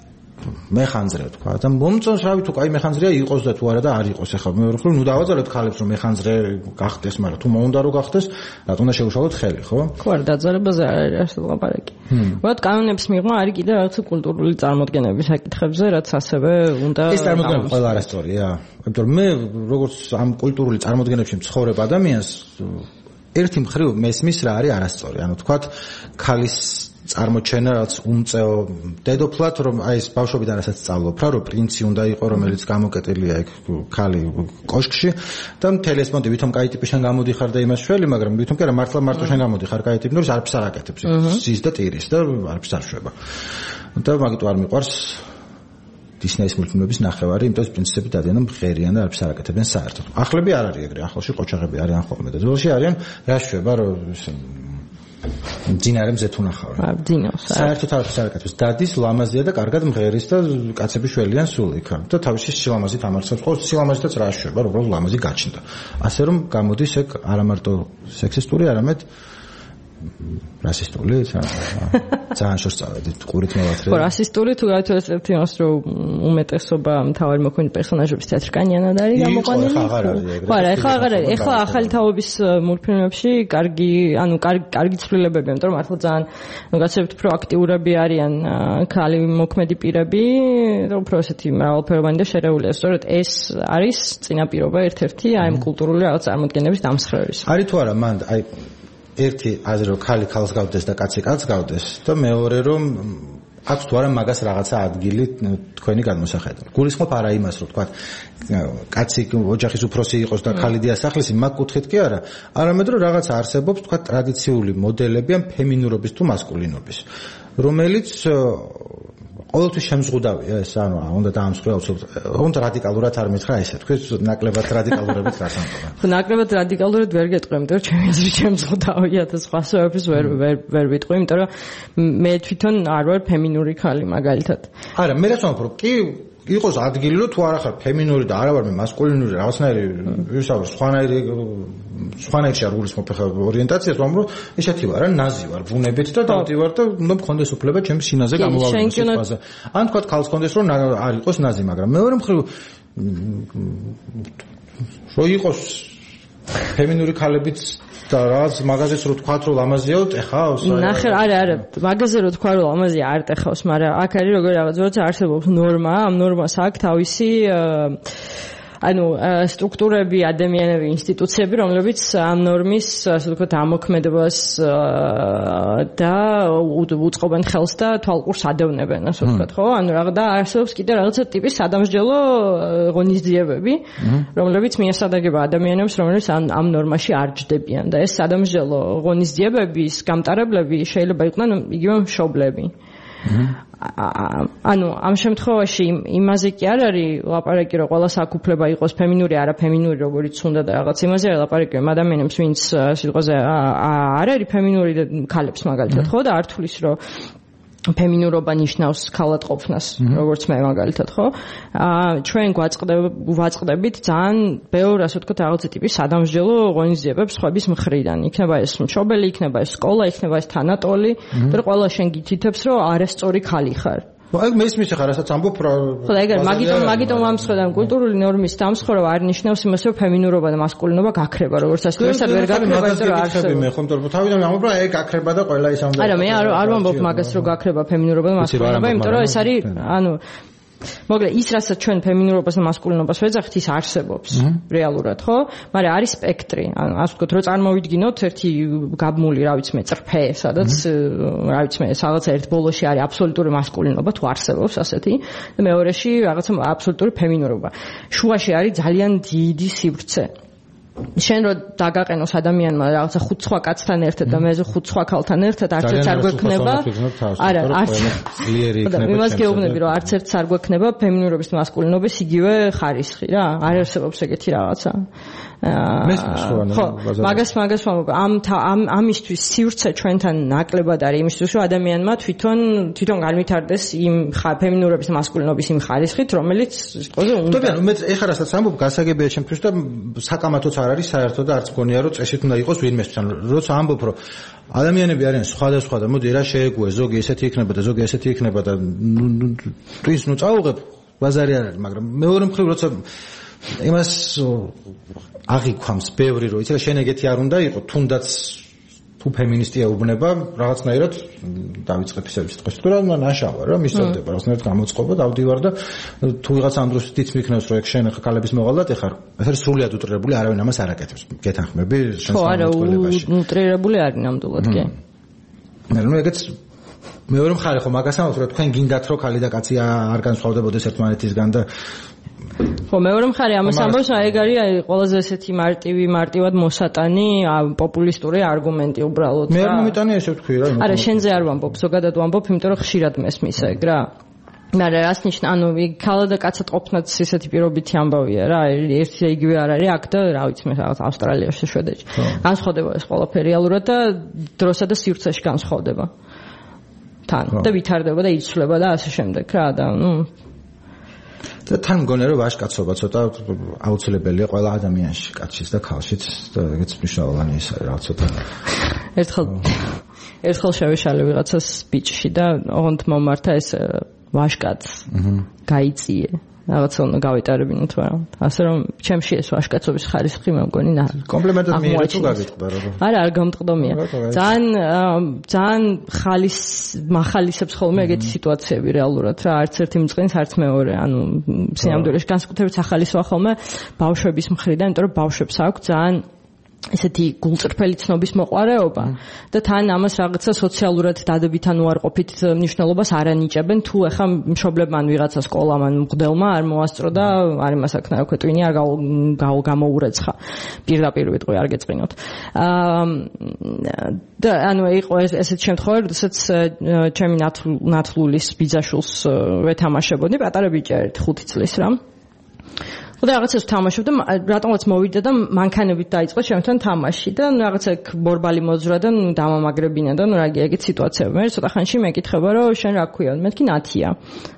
მეხანძრე თქვა და მომწონს რავი თუ კაი მეხანძრეა იყოს და თუ არა და არ იყოს ახლა მეორე მხრივ ნუ დავაძალოთ ქალებს რომ მეხანძრე გახდეს მაგრამ თუ მოუნდა რომ გახდეს რატომ უნდა შევუშალოთ ხელი ხო? ხო არა დაძალებაზე არ არის ასე ლაპარაკი. ვთქვათ კანონების მიღმა არის კიდე რაღაც კულტურული წარმოდგენების საკითხებზე რაც ასევე უნდა ეს წარმოდგენები ყველა არასწორია. იმიტომ რომ მე როგორც ამ კულტურული წარმოდგენებში მცხოვრებ ადამიანს ერთი მხრივ მესმის რა არის არასწორი. ანუ თქვათ ქალის წარმოჩენა რაც უმწეო დედოფლად რომ აი ეს ბავშვობიდან რასაც სწავლობ რა რომ პრინცი უნდა იყო რომელიც გამოკეტილია ეგ ქალი კოშკში და მთელი ეს მონდი ვითომ კაი ტიპისგან გამოდიხარ და იმას შველი მაგრამ ვითომ კი არა მართლა მარტო შენ გამოდიხარ კაი ტიპი ნორის არაფერს არ აკეთებს ზის და ტირის და არაფერს არ შვება და მაგით არ მიყვარს დისნეის მულტფილმების ნახევარი იმიტომ პრინციპი დადიან მღერიან და არაფერს არ აკეთებენ საერთოდ ახლები არ არის ეგრე ახლში ყოჩაღები არიან ხოლმე და ძველში არიან რა შვება რომ ძინარე მზეთ უნახავენ. ძინავს. საერთოდ არაფერს არ აკეთებს. დადის ლამაზია და კარგად მღერის და კაცები შველიან სულ იქ. და თავისი სილამაზით ამარცხებს. ხო სილამაზითაც რა შვება, რომ უბრალოდ ლამაზი გაჩნდა. ასე რომ გამოდის ეგ არა მარტო სექსისტური, არამედ რასისტული, ძალიან შორს წავედით, ყურით მოვათრე. ხო, რასისტური თუ გაითვალისწინებთ იმას, რომ უმეტესობა მთავარი მოქმედი პერსონაჟების თეატრკანიანად არის გამოყვანილი. ხო, არა, ეხლა აღარ არის. ეხლა ახალი თაობის მულტფილმებში კარგი ცვლილებებია, იმიტომ რომ მართლა ძალიან გაცნობთ პროაქტიურები არიან ქალი მოქმედი პირები, უფრო ესეთი მრავალფეროვანი და შერეულია. სწორედ ეს არის წინაპირობა ერთ-ერთი აი ამ კულტურული რაღაც წარმოდგენების დამსხვრევის. არის თუ არა მან აი ერთი აზრი რომ ქალი ქალს გავდეს და კაცი კაცს გავდეს და მეორე რომ აქვს თუ არა მაგას რაღაცა ადგილი თქვენი გადმოსახედავ. გულისხმობ არა იმას რომ თქვა კაცი ოჯახის უფროსი იყოს და ქალი დიასახლისი მაგ კუთხით კი არა, არამედ რომ რაღაცა არსებობს თქვა ტრადიციული მოდელები ან ფემინურობის თუ მასკულინობის, რომელიც ყოველთვის შემზღუდავია ეს ანუ უნდა დაამსხვრევა უნდა რადიკალურად არ მითხრა ესე თქვენ ნაკლებად რადიკალურებით რას ამბობთ ხო ნაკლებად რადიკალურად ვერ გეტყვი იმიტომ რომ ჩემი აზრით შემზღუდავია და სხვა სხვაებიც ვერ ვიტყვი იმიტომ რომ მე თვითონ არ ვარ ფემინური ქალი მაგალითად არა მე რაც ვამბობ კი იყოს ადგილი რომ თუ არ ახარ ფემინური და არა ვარ მე მასკულინური რაღაცნაირი ვისაუბრ სხვანაირში არ გულისხმობ ხა ორიენტაციას ვამბობ ესეთი ვარ ან ნაზი ვარ ბუნებით და დავდივარ და უნდა მქონდეს უფლება ჩემს სინაზე გამოვაკლოს სიტყვაზე ან თქვა ქალს ქონდეს რომ არ იყოს ნაზი მაგრამ მეორე მხრივ რო იყოს ფემინური ქალებიც და რაც მაგაზეც რო თქვა რომ ლამაზიაო ტეხავს ნახე არა მაგაზე რო თქვა რომ ლამაზია არ ტეხავს მაგრამ აქ არის როგორ რაღაც როცა არსებობს ნორმა ამ ნორმას აქვს თავისი ანუ სტრუქტურები, ადამიანები, ინსტიტუციები, რომლებიც ამ ნორმის, ასე ვთქვათ, ამოქმედებას და უწყობენ ხელს და თვალყურს ადევნებენ, ასე ვთქვათ, ხო? ანუ და არსებობს კიდე რაღაცა ტიპის სადამსჯელო ღონისძიებები, რომლებიც მიესადაგება ადამიანებს, რომლებიც ამ ნორმაში არ ჯდებიან და ეს სადამსჯელო ღონისძიებების გამტარებლები შეიძლება იყვნენ იგივე მშობლები. ანუ ამ შემთხვევაში იმაზე კი არ არის ლაპარაკი რომ ყველა საკუფლება იყოს ფემინური არა ფემინური როგორც უნდა და რაღაც იმაზე არის ლაპარაკი რომ ადამიანებს ვინც სიტყვაზე არ არის ფემინური და ქალებს მაგალითად ხო და არ თulis რომ ფემინურობა ნიშნავს ქალად ყოფნას როგორც მე მაგალითად ხო ჩვენ გვაწყდებით ძალიან ბევრ ასე ვთქვათ რაღაცა ტიპის სადამსჯელო ღონისძიებებს სხვების მხრიდან იქნება ეს მშობელი იქნება ეს სკოლა იქნება ეს თანატოლი და ყველა შენ გითითებს რომ არასწორი ქალი ხარ აი მესმის ახლა რასაც ამბობ რა ხო და ეგ მაგიტომ ამსხვრევ კულტურული ნორმის დამსხვრევა არ ნიშნავს იმას რომ ფემინურობა და მასკულინობა გაქრება როგორც ასე ვერსად ვერ გაქრება ის რა არსებობს მე ხომ თორე თავიდან ამბობ რა ეგ გაქრება და ყველა ის ამბობს არა მე არ ვამბობ მაგას რომ გაქრება ფემინურობა და მასკულინობა იმიტომ რომ ეს არის ანუ მოკლედ ის რასაც ჩვენ ფემინურობას და მასკულინობას ვეძახით ის არსებობს რეალურად ხო მაგრამ არის სპექტრი ანუ ასე ვთქვათ რომ წარმოვიდგინოთ ერთი გაბმული რა ვიცი მე წრფე სადაც რა ვიცი მე რაღაცა ერთ ბოლოში არის აბსოლუტური მასკულინობა თუ არსებობს ასეთი და მეორეში რაღაცა აბსოლუტური ფემინურობა შუაში არის ძალიან დიდი სივრცე შენ რო დაგაყენოს ადამიანმა რაღაცა 5 სხვა კაცთან ერთად და მეზე 5 სხვა ქალთან ერთად არც ერთს არ გვექნება არა არც ძლიერი იქნება იმას გეუბნები რომ არც ერთს არ გვექნება ფემინურობის და მასკულინობის იგივე ხარისხი რა არ არსებობს ეგეთი რაღაცა მაგას ამისთვის სივრცე ჩვენთან ნაკლებად არის იმისთვის რომ ადამიანმა თვითონ განვითარდეს იმ ფემინურობის და მასკულინობის იმ ხარისხით რომელიც სიტყვაზე უნდა თუმცა მე ეხლა რასაც ამბობ გასაგებია ჩემთვის და საკამათოც არ არის საერთოდ და არც მგონია რომ წესით უნდა იყოს ვინმესთვის როცა ამბობ რომ ადამიანები არიან სხვადასხვა და მოდი რა შეეგუე ზოგი ესეთი იქნება და ზოგი ესეთი იქნება და ის წავუღებ ბაზარი არ არის მაგრამ მეორე მხრივ როცა იმას აღიქვამს ბევრი რომ იცი შენ ეგეთი არ უნდა იყო თუნდაც თუ ფემინისტია უბნება რაღაცნაირად დავიწყებ ისევ სიტყვას თუ რა ნაშავა რა მისწევდება რაღაცნაირად გამოწყობა დავდივარ და თუ ვიღაც ამ დროს თიც მიქნევს რომ ეგ შენ ხა კალების მოვალდათ ეხარ ეს არის სრულიად უტრირებული არავინ ამას არ აკეთებს გეთანხმები შენ სამწყლებაში ხო არა უტრირებული არის ნამდვილად კი ნუ ეგეც მეორე მხარე ხო მაგას ამბობს რომ თქვენ გინდათ რომ ქალი და კაცი არ განსხვავდებოდეს ერთმანეთისგან და ხო მეორე მხარე ამას ამბობს რომ ეგ არის ყველაზე ესეთი მარტივად მოსატანი პოპულისტური არგუმენტი უბრალოდ მე არ მომიტანია ესე ვთქვი რა არა შენზე არ ვამბობ ზოგადად ვამბობ იმიტომ რომ ხშირად მესმის ეგ რა მაგრამ რას ნიშნა ანუ ქალა და კაცად ყოფნაც ესეთი პირობითი ამბავია რა ერთი იგივე არ არის აქ და რა ვიცი მე რაღაც ავსტრალიაში შვედეთში განსხვავდება ეს ყველაფერი რეალურად და დროსა და სივრცეში განსხვავდება თან და ვითარდება და იცვლება და ასე შემდეგ რა და ნუ და თან მგონია რომ ვაჟკაცობა ცოტა აუცილებელია ყველა ადამიანში კაცშიც და ქალშიც და ეგეც მნიშვნელოვანი ის არის რა ცოტა ერთხელ შევეშალე ვიღაცას ბიჭში და ოღონდ მომართა ეს ვაჟკაცს გაიწიე რაღაცა უნდა გავიტარებინოთ მაგრამ ასე რომ ჩემში ეს ვაჟკაცობის ხარისხი მე მგონი კომპლიმენტად მიიღე თუ გაგიტყდა რა არა გამტყდომია ძალიან მახალისებს ხოლმე ეგეთი სიტუაციები რეალურად რა არც ერთი მწყინს არც მეორე ანუ სინამდვილეში განსაკუთრებით ახალისვა ხოლმე ბავშვების მხრიდან იმიტომ რომ ბავშვებს აქვს ძალიან ესეთი გულწრფელი ცნობის მოყარეობა და თან ამას რაღაცა სოციალურად დადებითან უარყოფით მნიშვნელობას არ ანიჭებენ თუ ეხა მშობლებმა ან ვიღაცა სკოლამ ან მღვდელმა არ მოასწრო და არ იმას აქნა რა ქვეტვინი არ გამოურეცხა პირდაპირ ვიტყვი არ გეწყინოთ და ანუ იყო ესეთ შემთხვევაში როდესაც ჩემი ნათლულის ბიძაშვილს ვეთამაშებოდი პატარა ბიჭი არის 5 წლის რა და რაღაცას თამაშობდა რატომაც მოვიდა და მანქანებით დაიწყო ჩემთან თამაში და რაღაცა ბორბალი მოძრა და დამამაგრებინა და რა ეგეთ სიტუაციები მე ცოტა ხანში მეკითხება რომ შენ რა ქვია მეთქი ნათია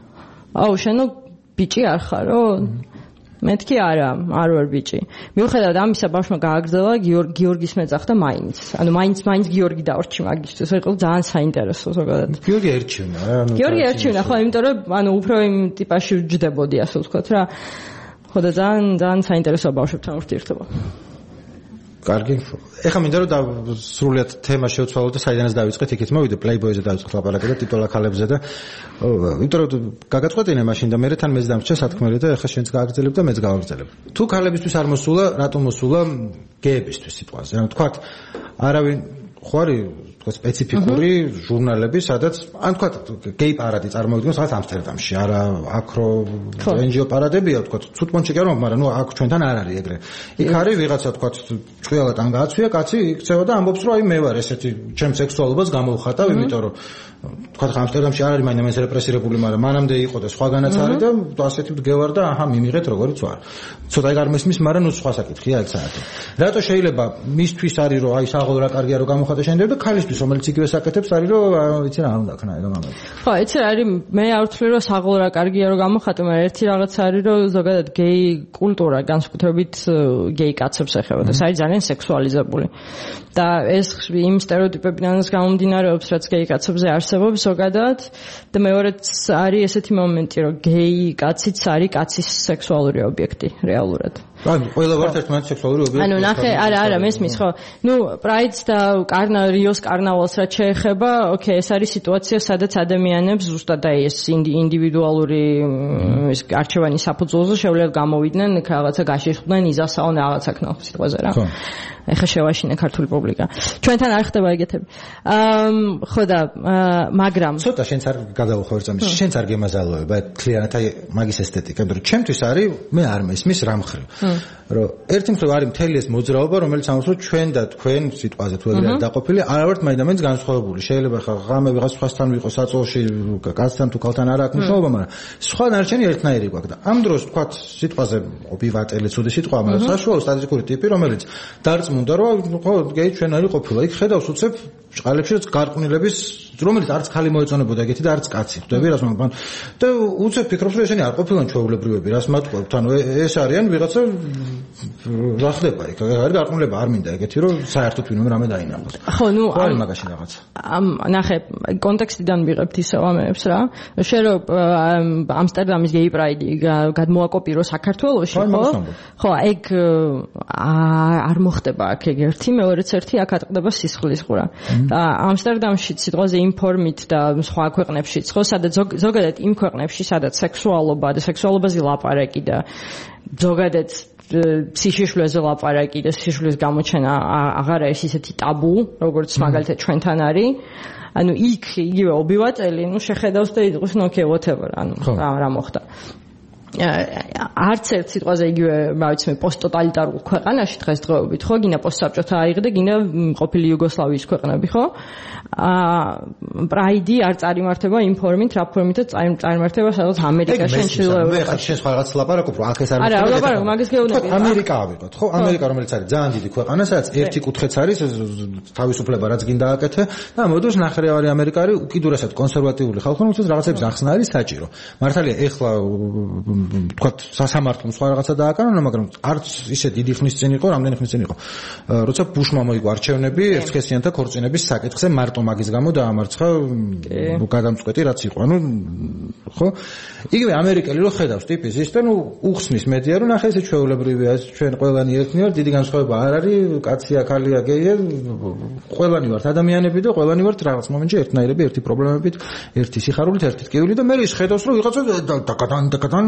აუ შენო ბიჭი არ ხარო მეთქი არა არ ვარ ბიჭი მიუხედავად ამისა ბავშვმა გააგრძელა გიორგის მეძახდა მაინც ანუ მაინც გიორგი დაორჩი მაგისთვის იყო ძალიან საინტერესო ზოგადად გიორგი ერჩივნა რა ანუ გიორგი ერჩივნა ხო იმიტომ რომ ანუ უფრო იმ ტიპაში ვჯდებოდი ასე ვთქვათ რა ხო და ძალიან საინტერესოა ბავშვებთან ურთიერთობა. კარგი. ეხლა მინდა რომ სრულიად თემა შევცვალოთ და საიდანაც დავიწყეთ, იქით მოვიდე პლეიბოიზე დავიწყეთ ლაპარაკი და ტიტოლაქალებზე და იმიტომ რომ გაგაწყვეტინე მაშინ და მე თან მეც დამრჩა სათქმელი და ეხლა შენც გააგრძელებ და მეც გავაგრძელებ. თუ ქალებისთვის არ მოსულა, რატომ მოსულა გეებისთვის სიტყვაზე? ანუ თქვათ არავინ ხო არის სპეციფიკური ჟურნალები, სადაც ან თქვა გეი პარადი წარმოვიდგინოთ სადაც ამსტერდამში, არა აკრო NGO პარადებია, თქვა ცუდ მონჩი კი არ მაქვს, მაგრამ ნუ აქ ჩვენთან არ არის ეგრე. იქ არის ვიღაცა თქვა ჭყილად ან გააცვია, კაცი იქცევა და ამბობს, რომ აი მე ვარ ესეთი, ჩემ სექსუალობას გამოვხატავ, იმიტომ რომ თქვა ამსტერდამში არ არის მაინც რეპრესირებული, მაგრამ მანამდე იყო და სხვაგანაც არის და ასეთი მდგევარ და აჰა მიმიღეთ როგორიც ვარ. ცოტა ეგ არ მესმის, მაგრამ ნუ სხვა საკითხია ეგ საათი. რატო შეიძლება მისთვის არის რომ აი საღოლ რა კარგია რომ გამოხატე შენდება და ქალისთვის რომელიც იგივე საკეთებს არის რომ ვიცი რა არ უნდა ქნა ეგ ამბობ. ხო, ეცე არის მე არ ვთვლი რომ საღოლ რა კარგია რომ გამოხატე, მაგრამ ერთი რაღაც არის რომ ზოგადად გეი კულტურა განსაკუთრებით გეი კაცებს ეხება და ეს არის ძალიან სექსუალიზებული. და ეს იმ სტერეოტიპებიდანაც გამომდინარეობს, რაც გეი კაცებზე არსებობს ზოგადად და მეორეც არის ესეთი მომენტი, რომ გეი კაციც არის კაცის სექსუალური ობიექტი რეალურად. ანუ ყველა ვართ ერთმანეთის სექსუალური ობიექტი. ანუ ნახე, არა, მესმის ხო? ნუ პრაიდს და რიოს კარნავალს რაც შეეხება, ოკეი, ეს არის სიტუაცია, სადაც ადამიანებს ზუსტად აი ეს ინდივიდუალური ეს არჩევანის საფუძველზე შეუძლიათ გამოვიდნენ, რაღაცა გაშიშვდნენ, იზასაონ რაღაცა ქნა სიტყვაზე რა. ეხა შევაშინე ქართული პუბლიკა. ჩვენთან არ ხდება ეგეთები. ხო და მაგრამ ცოტა შენც არ გადავუხარ წამის. შენც არ გემაზალოება თლიანად აი მაგის ესთეტიკა, იმიტომ რომ ჩემთვის არის მე არ მესმის რა მხრივ. რომ ერთი მხრივ არის მთელი ეს მოძრაობა, რომელიც ამბობს, რომ ჩვენ და თქვენ სიტყვაზე თუ ეგრე დაყოფილი, არა ვართ მაინც განსხვავებული. შეიძლება ხა ღამე ვიღაც სხვასთან ვიყო საწოლში, კაცთან თუ ქალთან არ აქვს მნიშვნელობა, მაგრამ სხვა ნარჩენი ერთნაირი გვაქვს და ამ დროს თქვათ სიტყვაზე ოპივატელი ცუდი სიტყვაა, მაგრამ საშუალო სტატისტიკური ტიპი, რომელიც დარწმუნდა, რომ ხო, გეი ჩვენ არის ყოფილა. იქ ხედავს უცებ ჭყალებში გარყვნილების, რომელიც არც ხალი მოეწონებოდა ეგეთი და არც კაცი. ხვდები რას მომბან? და უცებ ფიქრობს, რომ ესენი არ ყოფილან ჩვეულებრივები, რას მათყობთ. ანუ ეს არიან ვიღაცა რა ხდება იქ? არის გარყვნილება არ მინდა ეგეთი, რომ საერთოდ ვინმე რამე დაინახოს. ხო, ნუ არის მაგაში რაღაც. ნახე, კონტექსტიდან ვიღებ ისევ ამებს რა. შენ რომ ამსტერდამის გეი პრაიდი გადმოაკოპირო საქართველოში, ხო? ხო, ეგ არ მოხდება აქ ეგ ერთი, მეორეც ერთი აქ ატყდება სისხლის ყურა. ამსტერდამში სიტყვაზე ინფორმით და სხვა ქვეყნებშიც, ხო, სადაც ზოგადად იმ ქვეყნებში, სადაც სექსუალობა და სექსუალობაზე ლაპარაკი და ზოგადად სიშიშვლეზე ლაპარაკი და სიშიშვლის გამოჩენა აღარ არის ისეთი ტაბუ, როგორც მაგალითად ჩვენთან არის. ანუ იქ იგივე ობივატელი, ნუ შეხედავს და იყოს okay whatever, ანუ რა მოხდა. არც ერთ სიტყვაზე იგივე, რა ვიცი მე, პოსტტოტალიტარულ ქვეყანაში დღესდღეობით, ხო, გინდა პოსტსაბჭოთა აიღე, გინდა ყოფილი იუგოსლავიის ქვეყნები, ხო? პრაიდი არ წარიმართება იმ ფორმით, რა ფორმითაც წარიმართება სადღაც ამერიკაში, ჩრდილოეთ ევროპაში. მე ხარ შენ სხვა რაღაც ლაპარაკობ, რომ აქ ეს არის. არა, ლაპარაკობ, მაგის გეუბნები. ამერიკა ავიღოთ, ხო? ამერიკა რომელიც არის ძალიან დიდი ქვეყანა, სადაც ერთი კუთხეც არის თავისუფლება, რაც გინდა აკეთე და მოდოს ნახევარი ამერიკა არის უკიდურესად კონსერვატიული ხალხი, რომელსაც რაღაცებს ახსნა არის საჭირო. მართალია, ეხლა თქვათ სასამართლომ სხვა რაღაცა დააკანონა, მაგრამ არც ისე დიდი ხნის წინ იყო, რამდენი ხნის წინ იყო. როცა ბუშმა მოიგო არჩევნები ერთსქესიანთა ქორწინების საკითხზე, მარტო მაგის გამო დაამარცხა გადამწყვეტი რაც იყო. ანუ ხო? იგივე ამერიკელი რო ხედავს ტიპის ის და ნუ უხსნის მედია, რომ ნახე ესე ჩვეულებრივია, ჩვენ ყველანი ერთნი ვართ, დიდი განსხვავება არ არის, კაცია, ქალია, გეია, ყველანი ვართ ადამიანები და ყველანი ვართ რაღაც მომენტში ერთნაირები, ერთი პრობლემებით, ერთი სიხარულით, ერთი ტკივილი და მე ის ხედავს, რომ ვიღაცა დაკადან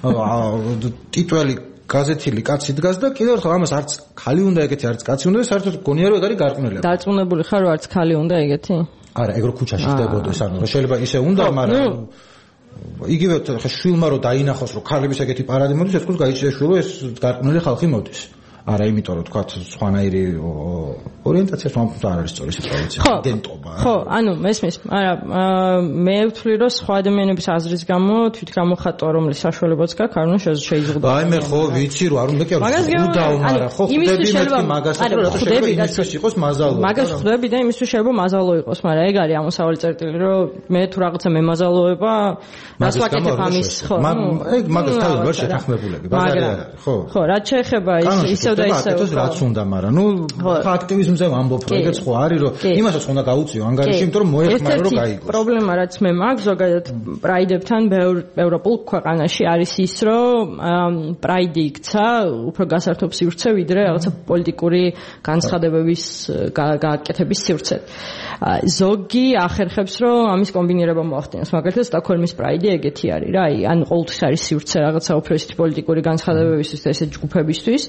ტიტველი გაზეთილი კაცი დგას და კიდევ ერთხელ ამას არც ხალი უნდა ეგეთი, არც კაცი უნდა, საერთოდ გონია რომ ეგ არის გარყვნილება. დარწმუნებული ხარ რომ არც ხალი უნდა ეგეთი? არა, ეგ რო ქუჩაში ხდებოდეს, ანუ შეიძლება ისე უნდა, მაგრამ იგივე ხა შვილმა რო დაინახოს რომ ქალების ეგეთი პარადი მოდის, ეს თქოს გაიჭირა შვილო ეს გარყვნილი ხალხი მოდის. არა, იმიტომ რომ თქვა სხვანაირი ორიენტაცია არ არის სწორი სიტუაცია, იდენტობა. ხო, ანუ მესმის, არა, მე ვთვლი რომ სხვა ადამიანების აზრის გამო თვითგამოხატვა რომლის საშუალებაც გაქვს, არ უნდა შეიზღუდოს. აი მე ხო ვიცი რომ არ უნდა კი უდავ, მაგრამ ხო ხვდები მეთქი მაგას, რომ შეიძლება იმისთვის იყოს მაზალო. მაგას ხვდები და იმისთვის შეიძლება მაზალო იყოს, მაგრამ ეგ არის ამოსავალი წერტილი, რომ მე თუ რაღაცა მემაზალოება, რას ვაკეთებ ამის, ხო? ეგ მაგას თავი ვერ შეთანხმებულები, ბაზარი არა, ხო. ხო, რაც შეეხება ისევ და ისევ. რაც უნდა, მაგრამ ნუ აქტივიზმზე ვამბობ, რომ ეგეც ხო არის, რომ იმასაც უნდა გაუწიო ანგარიში, იმიტომ რომ მოეხმარო რომ გაიგოს. პრობლემა რაც მე მაქვს ზოგადად პრაიდებთან ევროპულ ქვეყანაში არის ის, რომ პრაიდი იქცა უფრო გასართობ სივრცე, ვიდრე რაღაცა პოლიტიკური განცხადებების გააკეთების სივრცე. ზოგი ახერხებს, რომ ამის კომბინირება მოახდინოს. მაგალითად, სტოკჰოლმის პრაიდი ეგეთი არის რა, ან ყოველთვის არის სივრცე რაღაცა უფრო ისეთი პოლიტიკური განცხადებებისთვის და ესეთ ჯგუფებისთვის.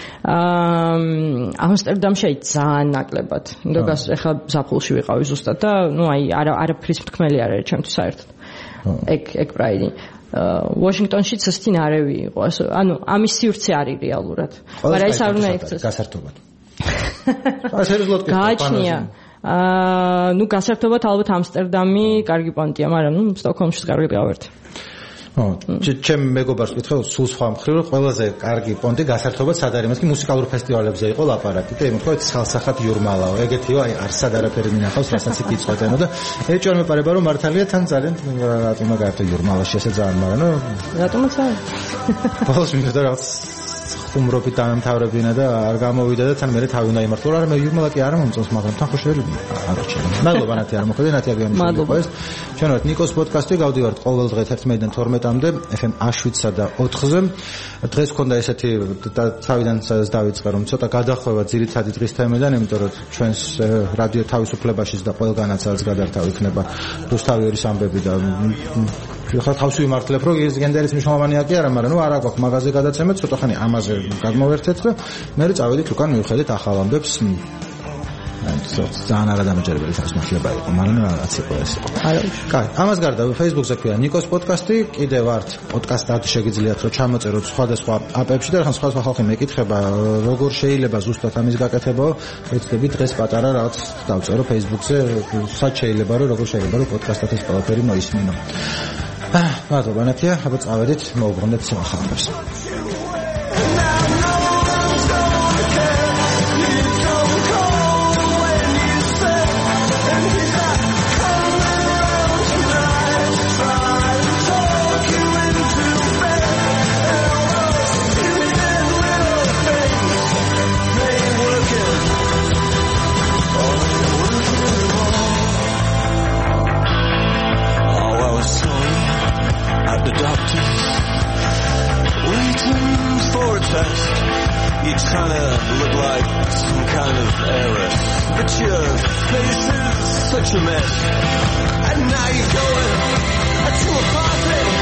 ამსტერდამში ძალიან ნაკლებად. ინდოგას ეხლა ზაფხულში ვიყავი ზუსტად და ნუ აი არაფრის მთქმელი არ არის ჩემთვის საერთოდ. ეგ პრაიდი. ვაშინგტონშიც ასთინ არეwi იყო. ანუ ამის სივრცე არის რეალურად. მაგრამ ეს არ უნდა იქცეს. გასართობად. სერიოზულად გააჩნია. ნუ გასართობად ალბათ ამსტერდამი კარგი პონტია, მაგრამ ნუ სტოკჰოლმშიც კარგი გავერთე. ჩემ მეგობარს ვკითხე სულ სხვა მხრივ, რომ ყველაზე კარგი პონტი გასართობად სად არის, მეთქი მუსიკალურ ფესტივალებზე იყო ლაპარაკი და იმოთქვა ხალხსახად იურმალაო. ეგეთიო, აი არსად არაფერი მინახავს, რასაც იქ იწყვეტენო და ეჭვარ მეპარება რომ მართალია თან ძალიან რატომ გაერთო იურმალაში ესე ძალიან, მაგრამ ნუ რატომაც არა. ბოლოს მინდოდა რაღაც ხუმრობით დამთავრებინა და არ გამოვიდა და თან მე თავი უნდა იმართო, არა მე იურმალა კი არა მომწონს, მაგრამ თან ხო შეიძლება აღარჩენო. მადლობა ნათი არ მოხდა, ნათი აგიანიშვილი იყო ეს. ჩვენ ვართ ნიკოს პოდკასტი, გავდივართ ყოველ დღე 11-დან 12-მდე FM Ash7-სა და 4-ზე. დღეს ქონდა ესეთი თავიდან დავიწყე რომ ცოტა გადახვევა ძირითადი დღის თემიდან, იმიტომ რომ ჩვენს რადიო თავისუფლებაშიც და ყველგანაც გადართავ იქნება რუსთავიერის ამბები და ხა თავს ვიმართლებ რომ ეს გენდერის მნიშვნელოვანია კი არა, მაგრამ ნუ არა გვაქვს მაღაზე გადაცემეთ, ცოტა ხანი ამაზე გადმოვერთეთ და მე წავედით უკან მივხედეთ ახალ ამბებს. ძალიან არადამაჯერებელი თავისმოხლება იყო, მაგრამ რაღაც იყო ეს. კაი, ამას გარდა Facebook-ზე ქვია ნიკოს პოდკასტი, კიდევ ვართ პოდკასტად შეგიძლიათ რომ ჩამოწეროთ სხვადასხვა აპებში და რახან სხვადასხვა ხალხი მეკითხება როგორ შეიძლება ზუსტად ამის გაკეთება, ეცდები დღეს პატარა რაღაც დავწერო Facebook-ზე, სად შეიძლება რომ როგორ შეიძლება რომ პოდკასტად ეს ყველაფერი მოისმინო. მადლობა ნათია, აბა წავედით მოვუბრუნდეთ ახალებს. You kind of look like some kind of heiress, but your face is such a mess. And now you're going to a party.